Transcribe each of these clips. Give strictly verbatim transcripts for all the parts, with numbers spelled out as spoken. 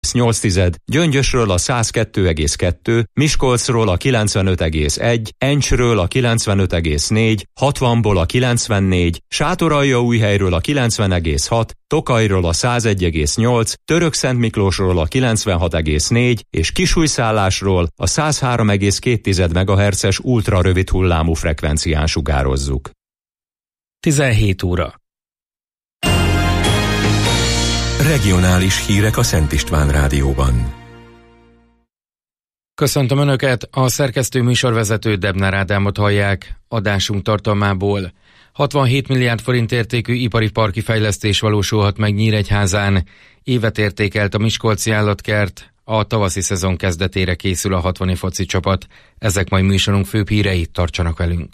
nyolc, Gyöngyösről a száz kettő egész kettő, Miskolcról a kilencvenöt egész egy, Encsről a kilencvenöt egész négy, hatvanból a kilencvennégy, Sátoraljaújhelyről a kilencven egész hat, Tokajról a száz egy egész nyolc, Törökszentmiklósról a kilencvenhat egész négy és Kisújszállásról a száz három egész két megahertzes ultra rövid hullámú frekvencián sugározzuk. tizenhét óra. Regionális hírek a Szent István Rádióban. Köszöntöm Önöket, a szerkesztő műsorvezető Debnár Ádámot hallják. Adásunk tartalmából: hatvanhét milliárd forint értékű ipari parki fejlesztés valósulhat meg Nyíregyházán, évet értékelt a Miskolci Állatkert, a tavaszi szezon kezdetére készül a hatvani foci csapat. Ezek majd műsorunk főbb hírei, tartsanak velünk!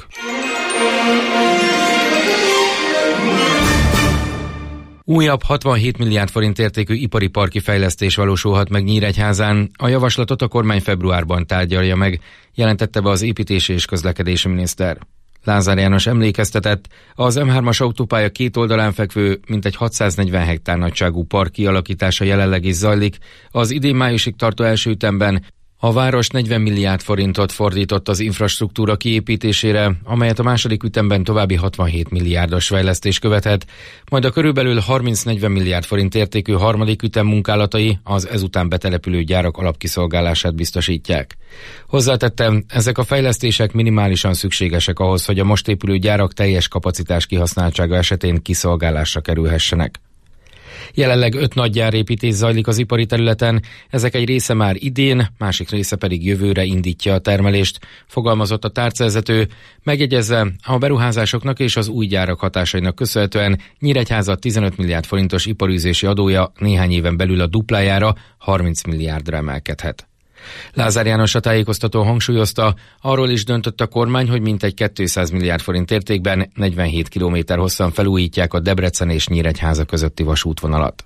Újabb hatvanhét milliárd forint értékű ipari parki fejlesztés valósulhat meg Nyíregyházán. A javaslatot a kormány februárban tárgyalja meg, jelentette be az építési és közlekedési miniszter. Lázár János emlékeztetett, az em hármas autópálya két oldalán fekvő, mintegy hatszáznegyven hektár nagyságú park kialakítása jelenleg is zajlik. Az idén májusig tartó első ütemben a város negyven milliárd forintot fordított az infrastruktúra kiépítésére, amelyet a második ütemben további hatvanhét milliárdos fejlesztés követhet, majd a körülbelül harminc-negyven milliárd forint értékű harmadik ütem munkálatai az ezután betelepülő gyárak alapkiszolgálását biztosítják. Hozzátettem, ezek a fejlesztések minimálisan szükségesek ahhoz, hogy a most épülő gyárak teljes kapacitás kihasználtsága esetén kiszolgálásra kerülhessenek. Jelenleg öt nagy gyárépítés zajlik az ipari területen, ezek egy része már idén, másik része pedig jövőre indítja a termelést, fogalmazott a tárcavezető, megjegyezve, a beruházásoknak és az új gyárak hatásainak köszönhetően Nyíregyháza tizenöt milliárd forintos iparűzési adója néhány éven belül a duplájára, harminc milliárdra emelkedhet. Lázár János a tájékoztatón hangsúlyozta, arról is döntött a kormány, hogy mintegy kétszáz milliárd forint értékben negyvenhét kilométer hosszan felújítják a Debrecen és Nyíregyháza közötti vasútvonalat.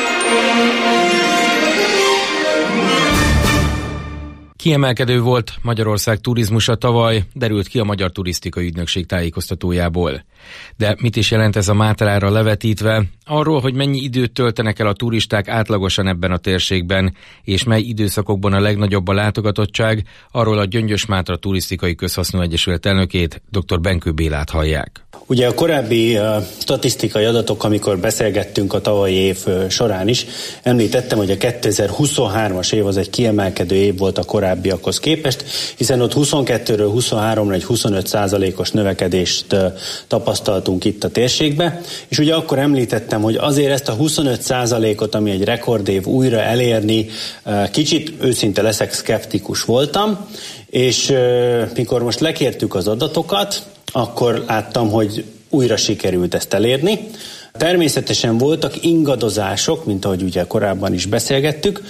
Kiemelkedő volt Magyarország turizmusa tavaly, derült ki a Magyar Turisztikai Ügynökség tájékoztatójából. De mit is jelent ez a Mátrára levetítve? Arról, hogy mennyi időt töltenek el a turisták átlagosan ebben a térségben, és mely időszakokban a legnagyobb a látogatottság, arról a Gyöngyös-Mátra Turisztikai Közhasznú Egyesület elnökét, dr. Benkő Bélát hallják. Ugye a korábbi uh, statisztikai adatok, amikor beszélgettünk a tavalyi év uh, során is, említettem, hogy a kétezer-huszonhármas év az egy kiemelkedő év volt a korábbiakhoz képest, hiszen ott huszonkettőről huszonháromra egy huszonöt százalékos növekedést uh, tapasztaltunk itt a térségbe, és ugye akkor említettem, hogy azért ezt a huszonöt százalékot, ami egy rekordév, újra elérni, uh, kicsit őszinte leszek, szkeptikus voltam, és uh, mikor most lekértük az adatokat, akkor láttam, hogy újra sikerült ezt elérni. Természetesen voltak ingadozások, mint ahogy ugye korábban is beszélgettük,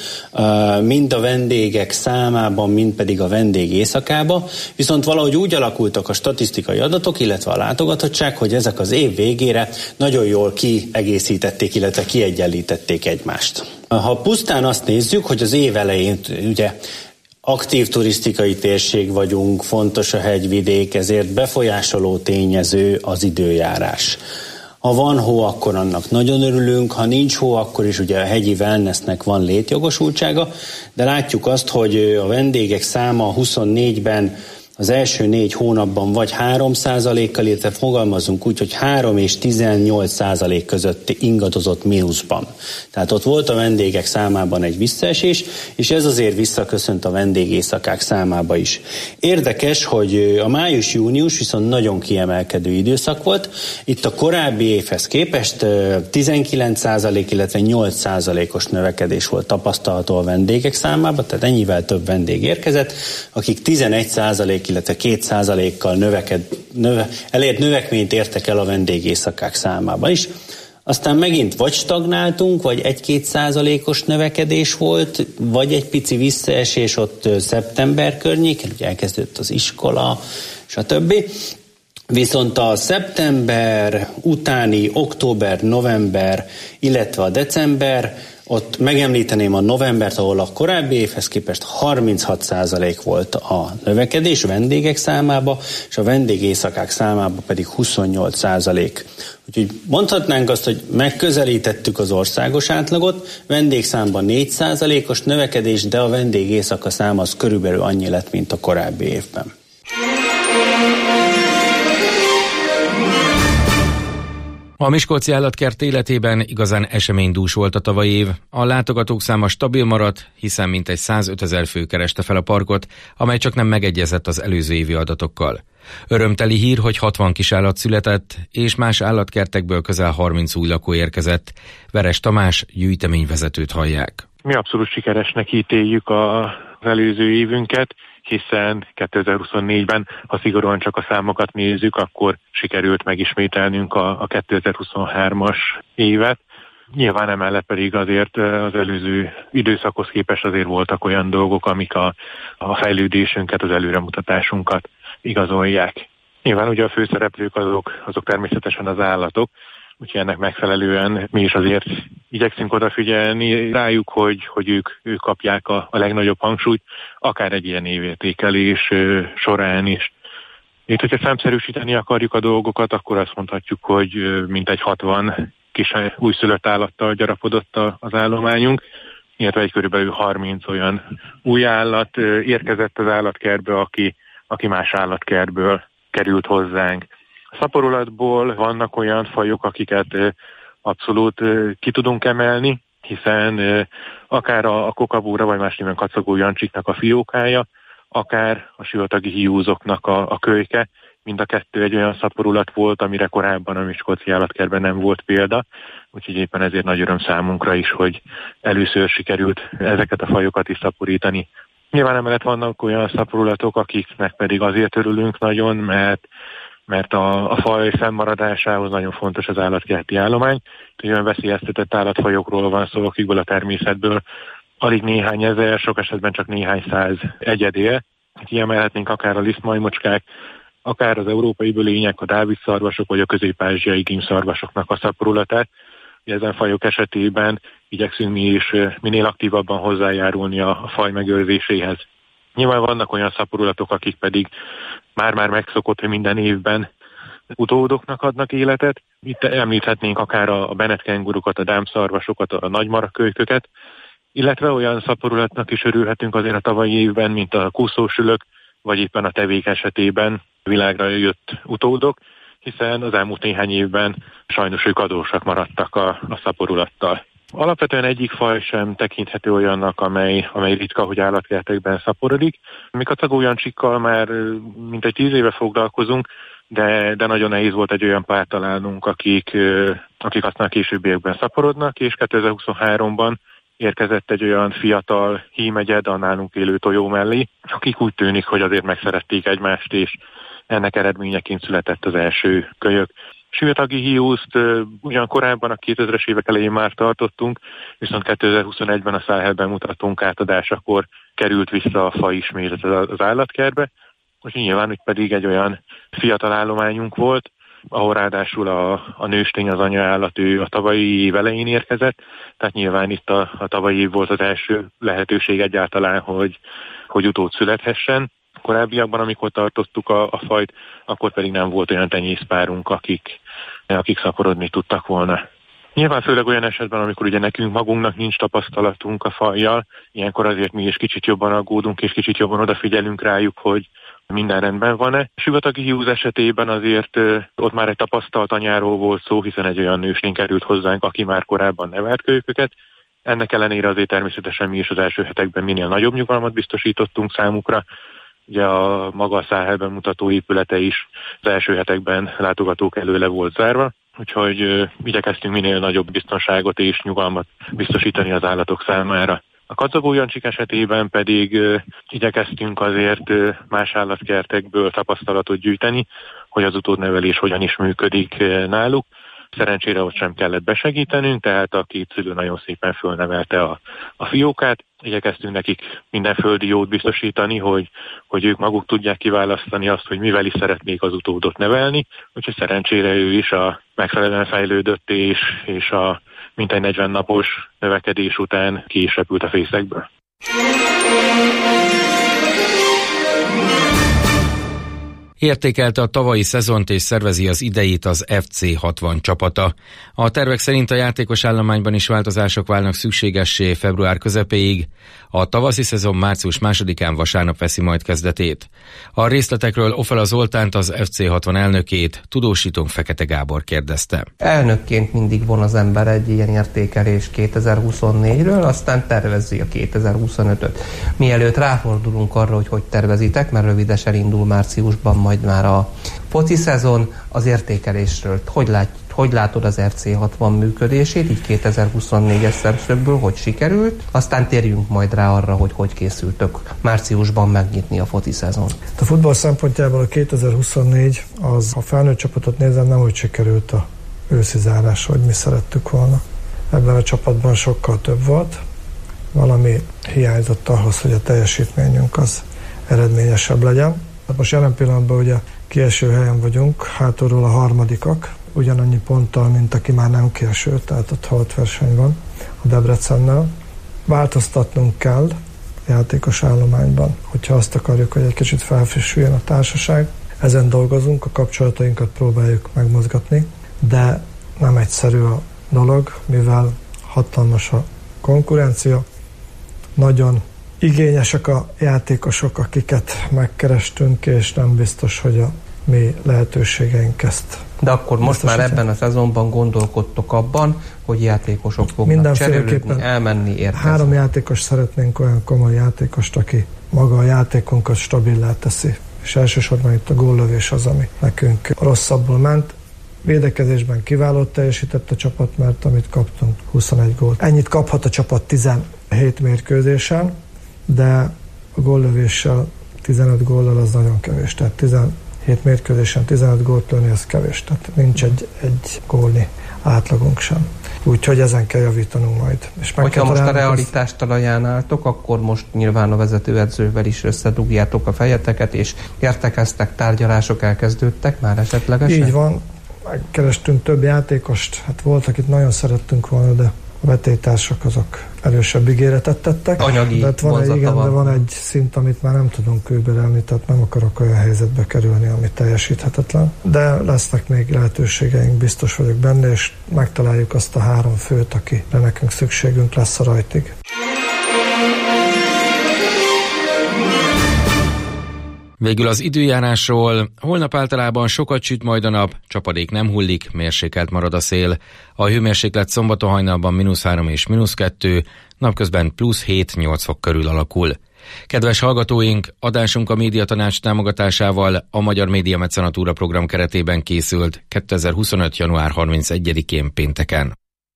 mind a vendégek számában, mind pedig a vendég éjszakában, viszont valahogy úgy alakultak a statisztikai adatok, illetve a látogatottság, hogy ezek az év végére nagyon jól kiegészítették, illetve kiegyenlítették egymást. Ha pusztán azt nézzük, hogy az év elején ugye aktív turisztikai térség vagyunk, fontos a hegyvidék, ezért befolyásoló tényező az időjárás. Ha van hó, akkor annak nagyon örülünk, ha nincs hó, akkor is ugye a hegyi wellnessnek van létjogosultsága, de látjuk azt, hogy a vendégek száma huszonnégyben az első négy hónapban vagy három százalékkal, illetve fogalmazunk úgy, hogy három és tizennyolc százalék között ingadozott mínuszban. Tehát ott volt a vendégek számában egy visszaesés, és ez azért visszaköszönt a vendégészakák számába is. Érdekes, hogy a május-június viszont nagyon kiemelkedő időszak volt. Itt a korábbi évhez képest tizenkilenc százalék, illetve nyolc százalékos növekedés volt tapasztalható a vendégek számában, tehát ennyivel több vendég érkezett, akik tizenegy százalék illetve két százalékkal növeked, növe, elért növekményt értek el a vendégészakák számában is. Aztán megint vagy stagnáltunk, vagy egy-két százalékos növekedés volt, vagy egy pici visszaesés ott szeptember környéken, ugye elkezdődött az iskola, stb. Viszont a szeptember utáni október, november, illetve a december, ott megemlíteném a novembert, ahol a korábbi évhez képest harminchat százalék volt a növekedés vendégek számába, és a vendégéjszakák számába pedig huszonnyolc százalék. Úgyhogy mondhatnánk azt, hogy megközelítettük az országos átlagot, vendégszámban négy százalékos növekedés, de a vendégéjszaka száma az körülbelül annyi lett, mint a korábbi évben. A Miskolci állatkert életében igazán eseménydús volt a tavalyi év. A látogatók száma stabil maradt, hiszen mintegy százötezer fő kereste fel a parkot, amely csak nem megegyezett az előző évi adatokkal. Örömteli hír, hogy hatvan kisállat született, és más állatkertekből közel harminc új lakó érkezett. Veres Tamás gyűjteményvezetőt hallják. Mi abszolút sikeresnek ítéljük az előző évünket, hiszen kétezer-huszonnégyben, ha szigorúan csak a számokat nézzük, akkor sikerült megismételnünk a, a kétezer-huszonhármas évet. Nyilván emellett pedig azért az előző időszakhoz képest azért voltak olyan dolgok, amik a, a fejlődésünket, az előremutatásunkat igazolják. Nyilván ugye a főszereplők azok, azok természetesen az állatok, úgyhogy ennek megfelelően mi is azért igyekszünk odafigyelni rájuk, hogy, hogy ők, ők kapják a, a legnagyobb hangsúlyt, akár egy ilyen évértékelés során is. Itt, hogyha számszerűsíteni akarjuk a dolgokat, akkor azt mondhatjuk, hogy mintegy hatvan kis újszülött állattal gyarapodott az állományunk, illetve egy körülbelül harminc olyan új állat érkezett az állatkertbe, aki, aki más állatkertből került hozzánk. A szaporulatból vannak olyan fajok, akiket abszolút ki tudunk emelni, hiszen akár a kokabóra, vagy más néven kacagó jancsiknak a fiókája, akár a sivatagi hiúzoknak a, a kölyke, mind a kettő egy olyan szaporulat volt, amire korábban a Miskolci állatkertben nem volt példa, úgyhogy éppen ezért nagy öröm számunkra is, hogy először sikerült ezeket a fajokat is szaporítani. Nyilván emellett vannak olyan szaporulatok, akiknek pedig azért örülünk nagyon, mert mert a, a faj fennmaradásához nagyon fontos az állatkerti állomány. Olyan veszélyeztetett állatfajokról van szó, akikből a természetből alig néhány ezer, sok esetben csak néhány száz egyed él. Kiemelhetnénk akár a lisztmajmocskák, akár az európai bölények, a dávidszarvasok vagy a közép-ázsiai gímszarvasoknak a szaporulatát. Ezen fajok esetében igyekszünk mi is minél aktívabban hozzájárulni a, a faj megőrzéséhez. Nyilván vannak olyan szaporulatok, akik pedig már-már megszokott, hogy minden évben utódoknak adnak életet. Itt említhetnénk akár a benetkengurukat, a dámszarvasokat, a nagymarakölyköket, illetve olyan szaporulatnak is örülhetünk azért a tavalyi évben, mint a kúszósülök, vagy éppen a tevék esetében világra jött utódok, hiszen az elmúlt néhány évben sajnos ők adósak maradtak a, a szaporulattal. Alapvetően egyik faj sem tekinthető olyannak, amely, amely ritka, hogy állatkertekben szaporodik. Mi kacagójancsikkal már mintegy tíz éve foglalkozunk, de, de nagyon nehéz volt egy olyan párt találnunk, akik, akik aztán későbbiekben szaporodnak, és kétezer-huszonháromban érkezett egy olyan fiatal hímegyed a nálunk élő tojó mellé, akik úgy tűnik, hogy azért megszerették egymást, és ennek eredményeként született az első kölyök. Sivatagi hiúzt ugyan korábban a kétezres évek elején már tartottunk, viszont kétezer-huszonegyben a Száhelben mutattunk átadásakor került vissza a faj ismét az állatkertbe, és nyilván úgy pedig egy olyan fiatal állományunk volt, ahol ráadásul a, a nőstény, az anyaállat, ő a tavalyi év elején érkezett, tehát nyilván itt a, a tavalyi év volt az első lehetőség egyáltalán, hogy, hogy utód születhessen. Korábbiakban, amikor tartottuk a, a fajt, akkor pedig nem volt olyan tenyészpárunk, akik, akik szaporodni tudtak volna. Nyilván főleg olyan esetben, amikor ugye nekünk magunknak nincs tapasztalatunk a fajjal, ilyenkor azért mi is kicsit jobban aggódunk, és kicsit jobban odafigyelünk rájuk, hogy minden rendben van-e. Sivatagi hiúz esetében azért ott már egy tapasztalt anyáról volt szó, hiszen egy olyan nőstény került hozzánk, aki már korábban nevelt kölyköket. Ennek ellenére azért természetesen mi is az első hetekben minél nagyobb nyugalmat biztosítottunk számukra. Ugye a maga a Száhelben mutató épülete is az első hetekben látogatók előle volt zárva, úgyhogy ö, igyekeztünk minél nagyobb biztonságot és nyugalmat biztosítani az állatok számára. A kacagójancsik esetében pedig ö, igyekeztünk azért ö, más állatkertekből tapasztalatot gyűjteni, hogy az utódnevelés hogyan is működik ö, náluk. Szerencsére ott sem kellett besegítenünk, tehát a két szülő nagyon szépen fölnevelte a, a fiókát. Igyekeztünk nekik minden földi jót biztosítani, hogy, hogy ők maguk tudják kiválasztani azt, hogy mivel is szeretnék az utódot nevelni, úgyhogy szerencsére ő is a megfelelően fejlődött és, és a mintegy negyven napos növekedés után ki is repült a fészekből. Értékelte a tavalyi szezont és szervezi az ideit az ef cé hatvan csapata. A tervek szerint a játékos állományban is változások válnak szükségessé február közepéig. A tavaszi szezon március másodikán vasárnap veszi majd kezdetét. A részletekről Ofela Zoltánt, az ef cé hatvan elnökét, tudósítónk Fekete Gábor kérdezte. Elnökként mindig von az ember egy ilyen értékelés kétezer-huszonnégyről, aztán tervezi a kétezer-huszonötöt. Mielőtt ráfordulunk arra, hogy hogy tervezitek, mert rövidesen indul márciusban majd már a foci szezon, az értékelésről. Hogy, lát, hogy látod az ef cé hatvan működését, így kétezer-huszonnégyes szemszögből, hogy sikerült, aztán térjünk majd rá arra, hogy hogy készültök márciusban megnyitni a foci szezon. A futball szempontjából a kétezer-huszonnégy az, ha felnőtt csapatot nézem, nem úgy sikerült a őszi zárás, hogy mi szerettük volna. Ebben a csapatban sokkal több volt, valami hiányzott ahhoz, hogy a teljesítményünk az eredményesebb legyen. Most jelen pillanatban ugye kieső helyen vagyunk, hátulról a harmadikak, ugyanannyi ponttal, mint aki már nem kieső, tehát ott hat verseny van a Debrecennel. Változtatnunk kell a játékos állományban, hogyha azt akarjuk, hogy egy kicsit felfrissüljön a társaság. Ezen dolgozunk, a kapcsolatainkat próbáljuk megmozgatni, de nem egyszerű a dolog, mivel hatalmas a konkurencia, nagyon igényesek a játékosok, akiket megkerestünk, és nem biztos, hogy a mi lehetőségeink ezt. De akkor most már ebben a szezonban gondolkodtok abban, hogy játékosok fognak cserélődni, elmenni, érkezni. Három játékos szeretnénk, olyan komoly játékost, aki maga a játékunkat stabilá teszi. És elsősorban itt a góllövés az, ami nekünk rosszabbul ment. Védekezésben kiváló teljesített a csapat, mert amit kaptunk, huszonegy gólt. Ennyit kaphat a csapat tizenhét mérkőzésen, de a góllövéssel tizenöt góllal az nagyon kevés. Tehát tizenhét mérkőzésen tizenöt gólt lőni, ez kevés. Tehát nincs egy, egy gólni átlagunk sem. Úgyhogy ezen kell javítanunk majd. És hogyha most a realitás talaján álltok, akkor most nyilván a vezetőedzővel is összedugjátok a fejeteket, és értekeztek, tárgyalások elkezdődtek már esetlegesen? Így van. Megkerestünk több játékost. Hát volt, akit nagyon szerettünk volna, de a vetélytársak azok erősebb ígéretet tettek. Anyagi de van egy, igen, van. de van egy szint, amit már nem tudunk kőbelelni, tehát nem akarok olyan helyzetbe kerülni, ami teljesíthetetlen. De lesznek még lehetőségeink, biztos vagyok benne, és megtaláljuk azt a három főt, akire nekünk szükségünk lesz a rajtig. Végül az időjárásról. Holnap általában sokat süt majd a nap, csapadék nem hullik, mérsékelt marad a szél. A hőmérséklet szombaton hajnalban mínusz három és mínusz kettő, napközben plusz hét-nyolc fok körül alakul. Kedves hallgatóink, adásunk a Médiatanács támogatásával a Magyar Média Mecenatúra program keretében készült kétezer-huszonöt. január harmincegyedikén pénteken.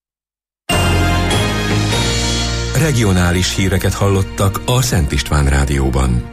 Regionális híreket hallottak a Szent István Rádióban.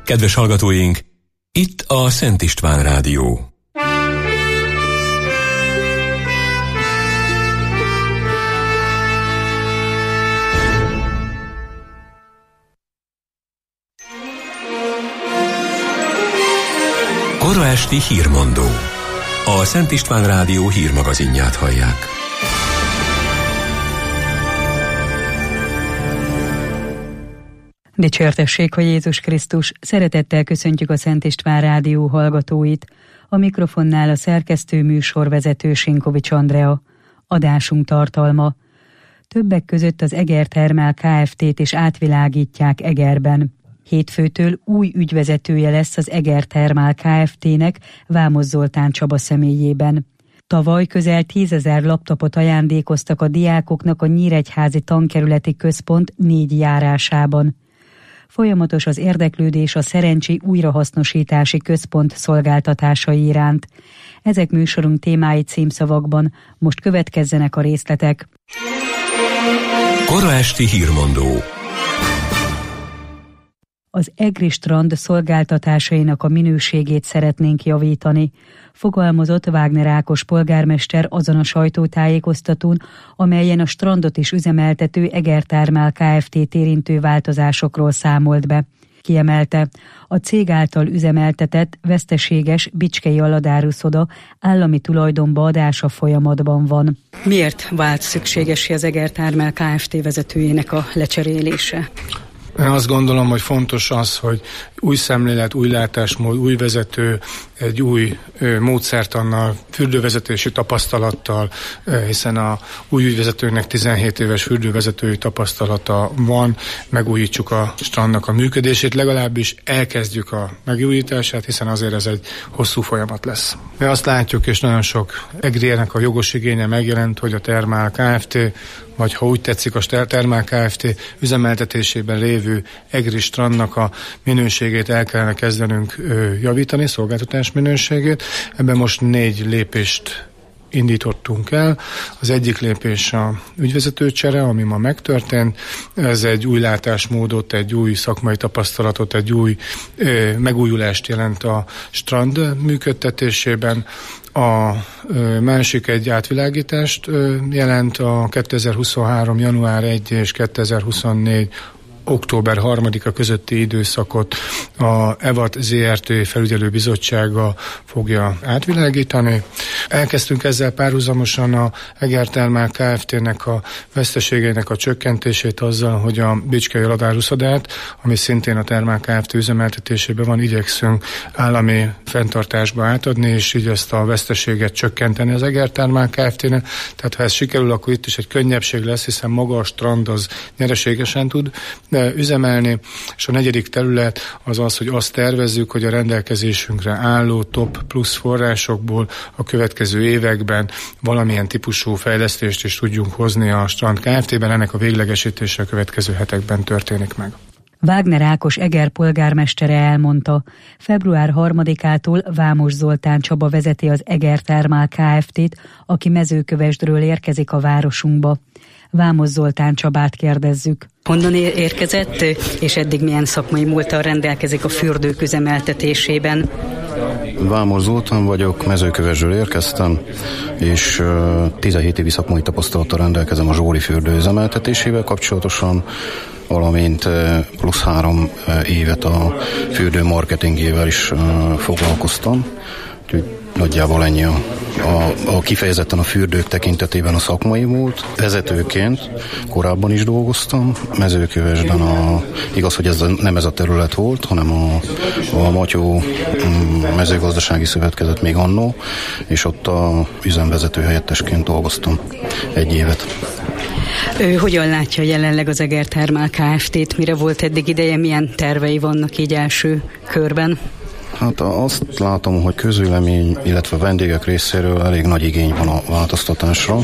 Kedves hallgatóink, itt a Szent István Rádió. Kora esti hírmondó. A Szent István Rádió hírmagazinját hallják. Dicsértessék, hogy Jézus Krisztus! Szeretettel köszöntjük a Szent István Rádió hallgatóit. A mikrofonnál a szerkesztő műsorvezető Sinkovics Andrea. Adásunk tartalma. Többek között az Eger Thermal Kft-t is átvilágítják Egerben. Hétfőtől új ügyvezetője lesz az Eger Thermal Kft-nek Vámos Zoltán Csaba személyében. Tavaly közel tízezer laptopot ajándékoztak a diákoknak a Nyíregyházi Tankerületi Központ négy járásában. Folyamatos az érdeklődés a Szerencsi Újrahasznosítási Központ szolgáltatásai iránt. Ezek műsorunk témái címszavakban, most következzenek a részletek. Kora esti hírmondó. Az Egri Strand szolgáltatásainak a minőségét szeretnénk javítani, fogalmazott Wagner Ákos polgármester azon a sajtótájékoztatón, amelyen a strandot is üzemeltető Eger Thermal Kft-t érintő változásokról számolt be. Kiemelte, a cég által üzemeltetett veszteséges Bicskei Aladáruszoda állami tulajdonba adása folyamatban van. Miért vált szükséges az Eger Thermal Kft. Vezetőjének a lecserélése? Én azt gondolom, hogy fontos az, hogy új szemlélet, új látásmód, új vezető, egy új ö, módszertannal, fürdővezetési tapasztalattal, ö, hiszen a új ügyvezetőnek tizenhét éves fürdővezetői tapasztalata van, megújítsuk a strandnak a működését, legalábbis elkezdjük a megújítását, hiszen azért ez egy hosszú folyamat lesz. Mi azt látjuk, és nagyon sok egriének a jogos igénye megjelent, hogy a Thermal Kft., vagy ha úgy tetszik, a Thermal Kft. Üzemeltetésében lévő Egri strandnak a minőségét el kellene kezdenünk ö, javítani, szolgáltatás minőségét. Ebben most négy lépést indítottunk el. Az egyik lépés a ügyvezetőcsere, ami ma megtörtént. Ez egy új látásmódot, egy új szakmai tapasztalatot, egy új ö, megújulást jelent a strand működtetésében. A ö, másik egy átvilágítást ö, jelent a kétezer-huszonhárom. január elseje és kétezer-huszonnégy. október harmadika közötti időszakot a e vé á té zé er té felügyelőbizottsága fogja átvilágítani. Elkezdtünk ezzel párhuzamosan a Eger Thermal Kft-nek a veszteségeinek a csökkentését azzal, hogy a Bicskei Aladárusodát, ami szintén a Thermal Kft. Üzemeltetésében van, igyekszünk állami fenntartásba átadni, és így ezt a veszteséget csökkenteni az Eger Thermal Kft-nek. Tehát ha ez sikerül, akkor itt is egy könnyebbség lesz, hiszen maga a strand az nyereségesen tud üzemelni, és a negyedik terület az az, hogy azt tervezzük, hogy a rendelkezésünkre álló top plusz forrásokból a következő években valamilyen típusú fejlesztést is tudjunk hozni a Strand Kft-ben, ennek a véglegesítése a következő hetekben történik meg. Wagner Ákos Eger polgármestere elmondta, február harmadikától Vámos Zoltán Csaba vezeti az Eger Thermal Kft-t, aki Mezőkövesdről érkezik a városunkba. Vámos Zoltán Csabát kérdezzük. Honnan érkezett, és eddig milyen szakmai múlttal rendelkezik a fürdők üzemeltetésében? Vámos Zoltán vagyok, Mezőkövesdről érkeztem, és tizenhét évi szakmai tapasztalattal rendelkezem a Zsóri fürdő üzemeltetésével kapcsolatosan, valamint plusz három évet a fürdő marketingével is foglalkoztam. Úgyhogy nagyjából ennyi a, a, a kifejezetten a fürdők tekintetében a szakmai múlt. Vezetőként korábban is dolgoztam, Mezőkövesden a, igaz, hogy ez nem ez a terület volt, hanem a, a Matyó mezőgazdasági szövetkezet még annó, és ott a üzemvezető helyettesként dolgoztam egy évet. Ő hogyan látja jelenleg az Eger Thermal Kft-t? Mire volt eddig ideje, milyen tervei vannak így első körben? Hát azt látom, hogy közvélemény, illetve vendégek részéről elég nagy igény van a változtatásra,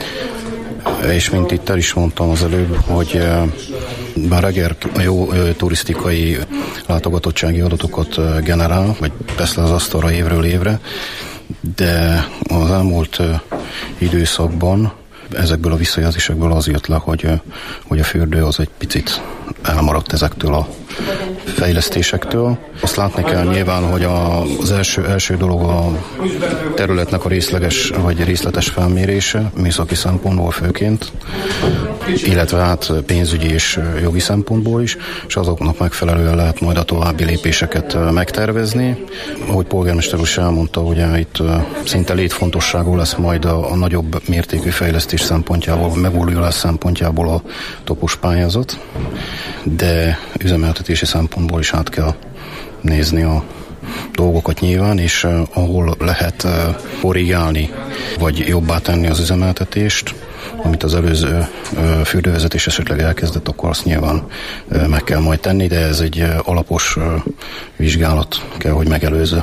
és mint itt el is mondtam az előbb, hogy bár Eger jó turisztikai látogatottsági adatokat generál, vagy tesz le az asztalra évről évre, de az elmúlt időszakban ezekből a visszajelzésekből az jött le, hogy, hogy a fürdő az egy picit elmaradt ezektől a fejlesztésektől. Azt látni kell nyilván, hogy az első, első dolog a területnek a részleges vagy részletes felmérése, műszaki szempontból főként, illetve hát pénzügyi és jogi szempontból is, és azoknak megfelelően lehet majd a további lépéseket megtervezni. Ahogy polgármester úr elmondta, ugye itt szinte létfontosságú lesz majd a, a nagyobb mértékű fejlesztés szempontjából, megújulás szempontjából a topos pályázat, de üzemeltetési szempontból is át kell nézni a dolgokat nyilván, és uh, ahol lehet uh, korrigálni, vagy jobbá tenni az üzemeltetést, amit az előző uh, fürdővezetés esetleg elkezdett, akkor azt nyilván uh, meg kell majd tenni, de ez egy uh, alapos uh, vizsgálat kell, hogy megelőzze.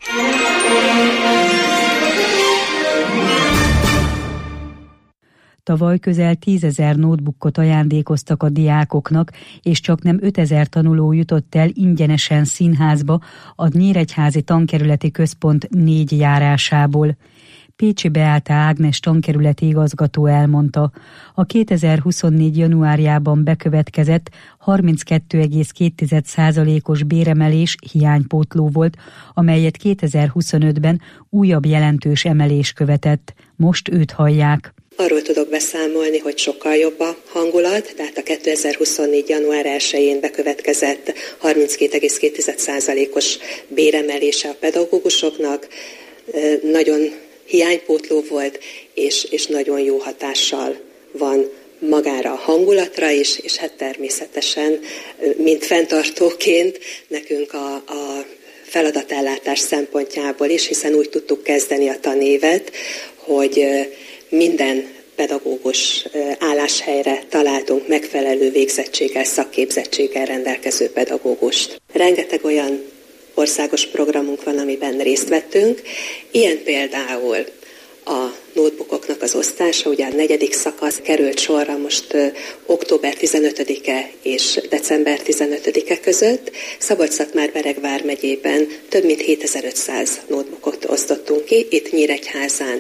Tavaly közel tízezer notebookot ajándékoztak a diákoknak, és csak nem ötezer tanuló jutott el ingyenesen színházba a Nyíregyházi Tankerületi Központ négy járásából. Pécsi Beáta Ágnes tankerületi igazgató elmondta, a kétezer-huszonnégy januárjában bekövetkezett harminckettő egész két százalékos béremelés hiánypótló volt, amelyet kétezer-huszonötben újabb jelentős emelés követett. Most őt hallják. Arról tudok beszámolni, hogy sokkal jobb a hangulat, tehát a kétezer-huszonnégy január elsején bekövetkezett harminckét egész két százalékos béremelése a pedagógusoknak nagyon hiánypótló volt, és, és nagyon jó hatással van magára a hangulatra is, és hát természetesen, mint fenntartóként nekünk a, a feladatellátás szempontjából is, hiszen úgy tudtuk kezdeni a tanévet, hogy minden pedagógus álláshelyre találtunk megfelelő végzettséggel, szakképzettséggel rendelkező pedagógust. Rengeteg olyan országos programunk van, amiben részt vettünk. Ilyen például a notebookoknak az osztása, ugye a negyedik szakasz került sorra most ö, október tizenötödike és december tizenötödike között. Szabolcs-Szatmár-Bereg vármegyében több mint hétezer-ötszáz notebookot osztottunk ki, itt Nyíregyházán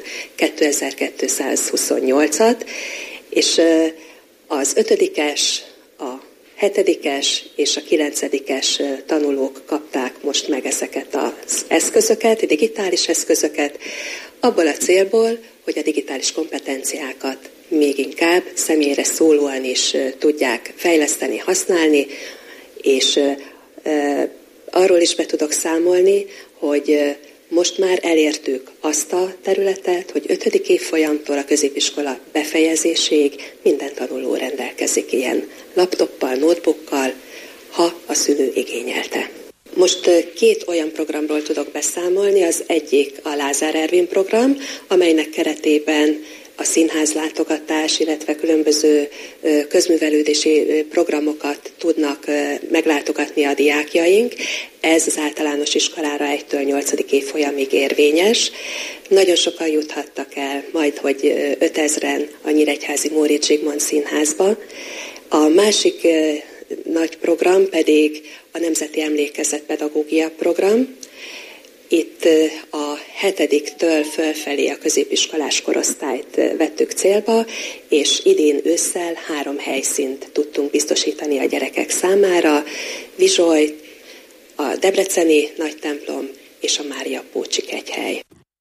kétezer-kétszázhuszonnyolcat, és ö, az ötödikes, a hetedikes és a kilencedikes tanulók kapták most meg ezeket az eszközöket, digitális eszközöket, abból a célból, hogy a digitális kompetenciákat még inkább személyre szólóan is tudják fejleszteni, használni, és arról is be tudok számolni, hogy most már elértük azt a területet, hogy ötödik évfolyamtól a középiskola befejezéséig minden tanuló rendelkezik ilyen laptoppal, notebookkal, ha a szülő igényelte. Most két olyan programról tudok beszámolni, az egyik a Lázár Ervin program, amelynek keretében a színházlátogatás, illetve különböző közművelődési programokat tudnak meglátogatni a diákjaink. Ez az általános iskolára egytől nyolcadik évfolyamig érvényes. Nagyon sokan juthattak el, majd hogy ötezren a Nyíregyházi Móricz Zsigmond Színházba. A másik nagy program pedig a Nemzeti Emlékezet Pedagógia Program. Itt a hetediktől fölfelé a középiskolás korosztályt vettük célba, és idén ősszel három helyszínt tudtunk biztosítani a gyerekek számára. Vizsoly, a Debreceni Nagytemplom és a Mária Pócsi kegyhely.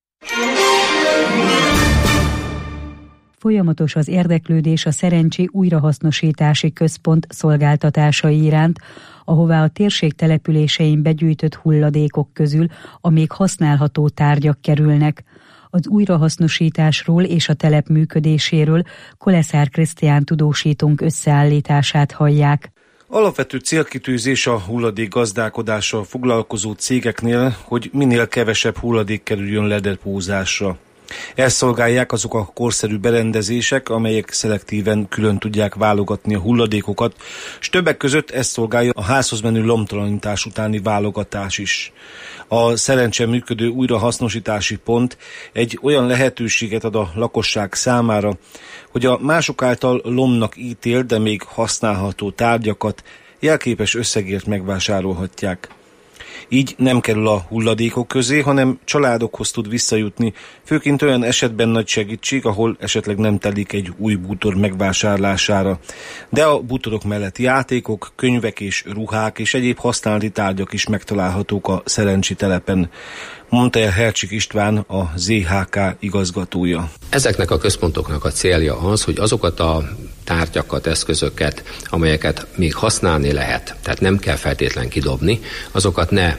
Folyamatos az érdeklődés a Szerencsi Újrahasznosítási Központ szolgáltatásai iránt, ahová a térség településein begyűjtött hulladékok közül a még használható tárgyak kerülnek. Az újrahasznosításról és a telep működéséről Koleszár Krisztián tudósítónk összeállítását hallják. Alapvető célkitűzés a hulladék gazdálkodással foglalkozó cégeknél, hogy minél kevesebb hulladék kerüljön ledepózásra. Ezt szolgálják azok a korszerű berendezések, amelyek szelektíven külön tudják válogatni a hulladékokat, és többek között ezt szolgálja a házhoz menő lomtalanítás utáni válogatás is. A Szerencsen működő újrahasznosítási pont egy olyan lehetőséget ad a lakosság számára, hogy a mások által lomnak ítélt, de még használható tárgyakat jelképes összegért megvásárolhatják. Így nem kerül a hulladékok közé, hanem családokhoz tud visszajutni, főként olyan esetben nagy segítség, ahol esetleg nem telik egy új bútor megvásárlására. De a bútorok mellett játékok, könyvek és ruhák és egyéb használati tárgyak is megtalálhatók a Szerencsi telepen, mondta el Hercsik István, a zé há ká igazgatója. Ezeknek a központoknak a célja az, hogy azokat a tárgyakat, eszközöket, amelyeket még használni lehet, tehát nem kell feltétlen kidobni, azokat ne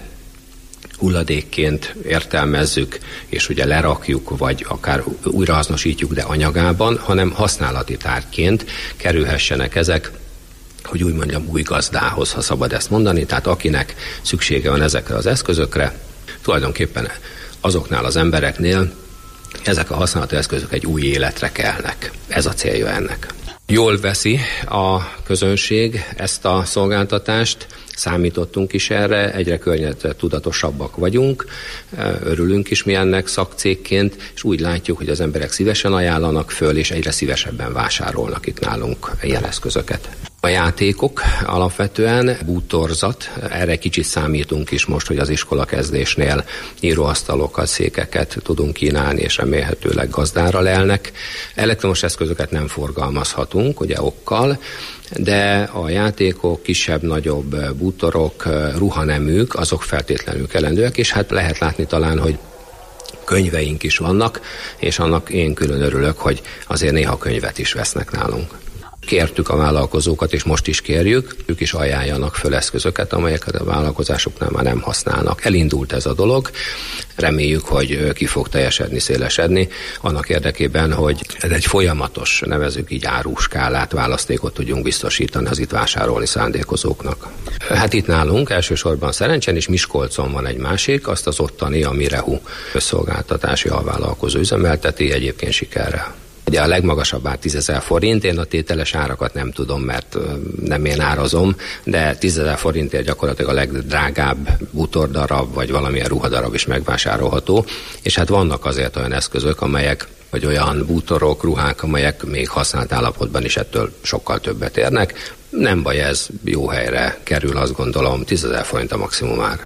hulladékként értelmezzük, és ugye lerakjuk, vagy akár újrahasznosítjuk, de anyagában, hanem használati tárgyként kerülhessenek ezek, hogy úgy mondjam, új gazdához, ha szabad ezt mondani, tehát akinek szüksége van ezekre az eszközökre, tulajdonképpen azoknál az embereknél ezek a használati eszközök egy új életre kelnek. Ez a célja ennek. Jól veszi a közönség ezt a szolgáltatást, számítottunk is erre, egyre környezettudatosabbak vagyunk, örülünk is mi ennek szakcégként, és úgy látjuk, hogy az emberek szívesen ajánlanak föl, és egyre szívesebben vásárolnak itt nálunk ilyen eszközöket. A játékok alapvetően bútorzat, erre kicsit számítunk is most, hogy az iskola kezdésnél íróasztalokat, székeket tudunk kínálni, és remélhetőleg gazdára lelnek. Elektromos eszközöket nem forgalmazhatunk, ugye okkal, de a játékok, kisebb-nagyobb bútorok, ruhaneműk, azok feltétlenül kellendőek, és hát lehet látni talán, hogy könyveink is vannak, és annak én külön örülök, hogy azért néha könyvet is vesznek nálunk. Kértük a vállalkozókat, és most is kérjük, ők is ajánljanak föl eszközöket, amelyeket a vállalkozásoknál már nem használnak. Elindult ez a dolog, reméljük, hogy ki fog teljesedni, szélesedni, annak érdekében, hogy ez egy folyamatos, nevezzük így áruskálát, választékot tudjunk biztosítani az itt vásárolni szándékozóknak. Hát itt nálunk elsősorban Szerencsen és Miskolcon van egy másik, azt az ottani, a Mirehu szolgáltatási alvállalkozó üzemelteti, egyébként sikerrel. Ugye a legmagasabb ár tízezer forint, én a tételes árakat nem tudom, mert nem én árazom, de tízezer forintért gyakorlatilag a legdrágább bútordarab, vagy valamilyen ruhadarab is megvásárolható, és hát vannak azért olyan eszközök, amelyek, vagy olyan bútorok, ruhák, amelyek még használt állapotban is ettől sokkal többet érnek. Nem baj, ez jó helyre kerül, azt gondolom, tízezer forint a maximum ár.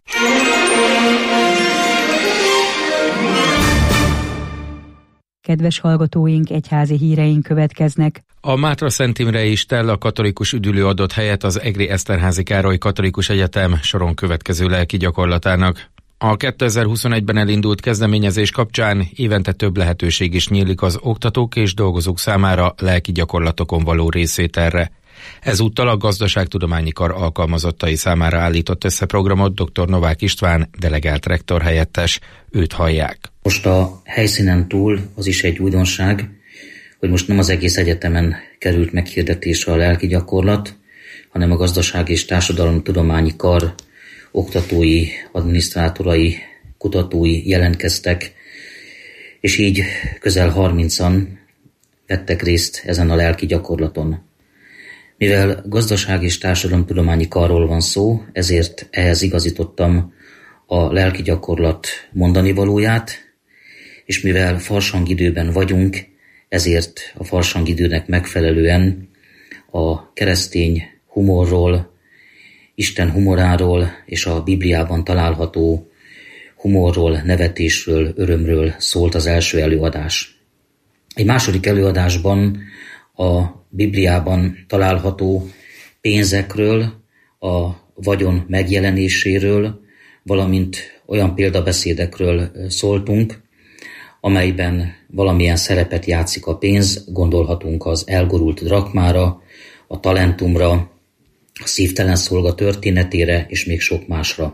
Kedves hallgatóink, egyházi híreink következnek. A Mátra Szent Imrei Stella katolikus üdülő adott helyet az Egri Eszterházy Károly Katolikus Egyetem soron következő lelki gyakorlatának. A kétezer-huszonegyben elindult kezdeményezés kapcsán évente több lehetőség is nyílik az oktatók és dolgozók számára lelki gyakorlatokon való részvételre. Ezúttal a Gazdaságtudományi Kar alkalmazottai számára állított össze programot dr. Novák István, delegált rektor helyettes. Őt hallják. Most a helyszínen túl az is egy újdonság, hogy most nem az egész egyetemen került meghirdetésre a lelki gyakorlat, hanem a Gazdaság és Társadalomtudományi Kar oktatói, adminisztrátorai, kutatói jelentkeztek, és így közel harmincan vettek részt ezen a lelki gyakorlaton. Mivel Gazdaság és Társadalomtudományi Karról van szó, ezért ehhez igazítottam a lelki gyakorlat mondani valóját, és mivel farsangidőben vagyunk, ezért a farsangidőnek megfelelően a keresztény humorról, Isten humoráról és a Bibliában található humorról, nevetésről, örömről szólt az első előadás. Egy második előadásban a Bibliában található pénzekről, a vagyon megjelenéséről, valamint olyan példabeszédekről szóltunk, amelyben valamilyen szerepet játszik a pénz, gondolhatunk az elgurult drakmára, a talentumra, a szívtelen szolga történetére és még sok másra.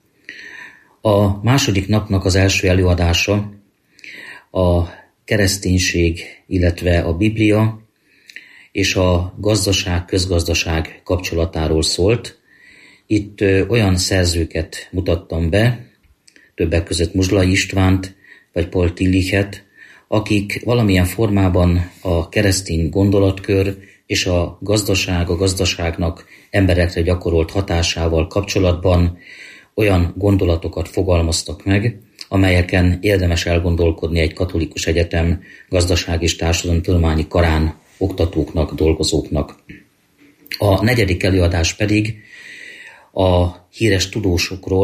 A második napnak az első előadása a kereszténység, illetve a Biblia és a gazdaság, közgazdaság kapcsolatáról szólt. Itt olyan szerzőket mutattam be, többek között Muzslai Istvánt vagy Paul Tillichet, akik valamilyen formában a keresztény gondolatkör és a gazdaság, a gazdaságnak emberekre gyakorolt hatásával kapcsolatban olyan gondolatokat fogalmaztak meg, amelyeken érdemes elgondolkodni egy katolikus egyetem gazdaság és társadalomtudományi karán oktatóknak, dolgozóknak. A negyedik előadás pedig a híres tudósokról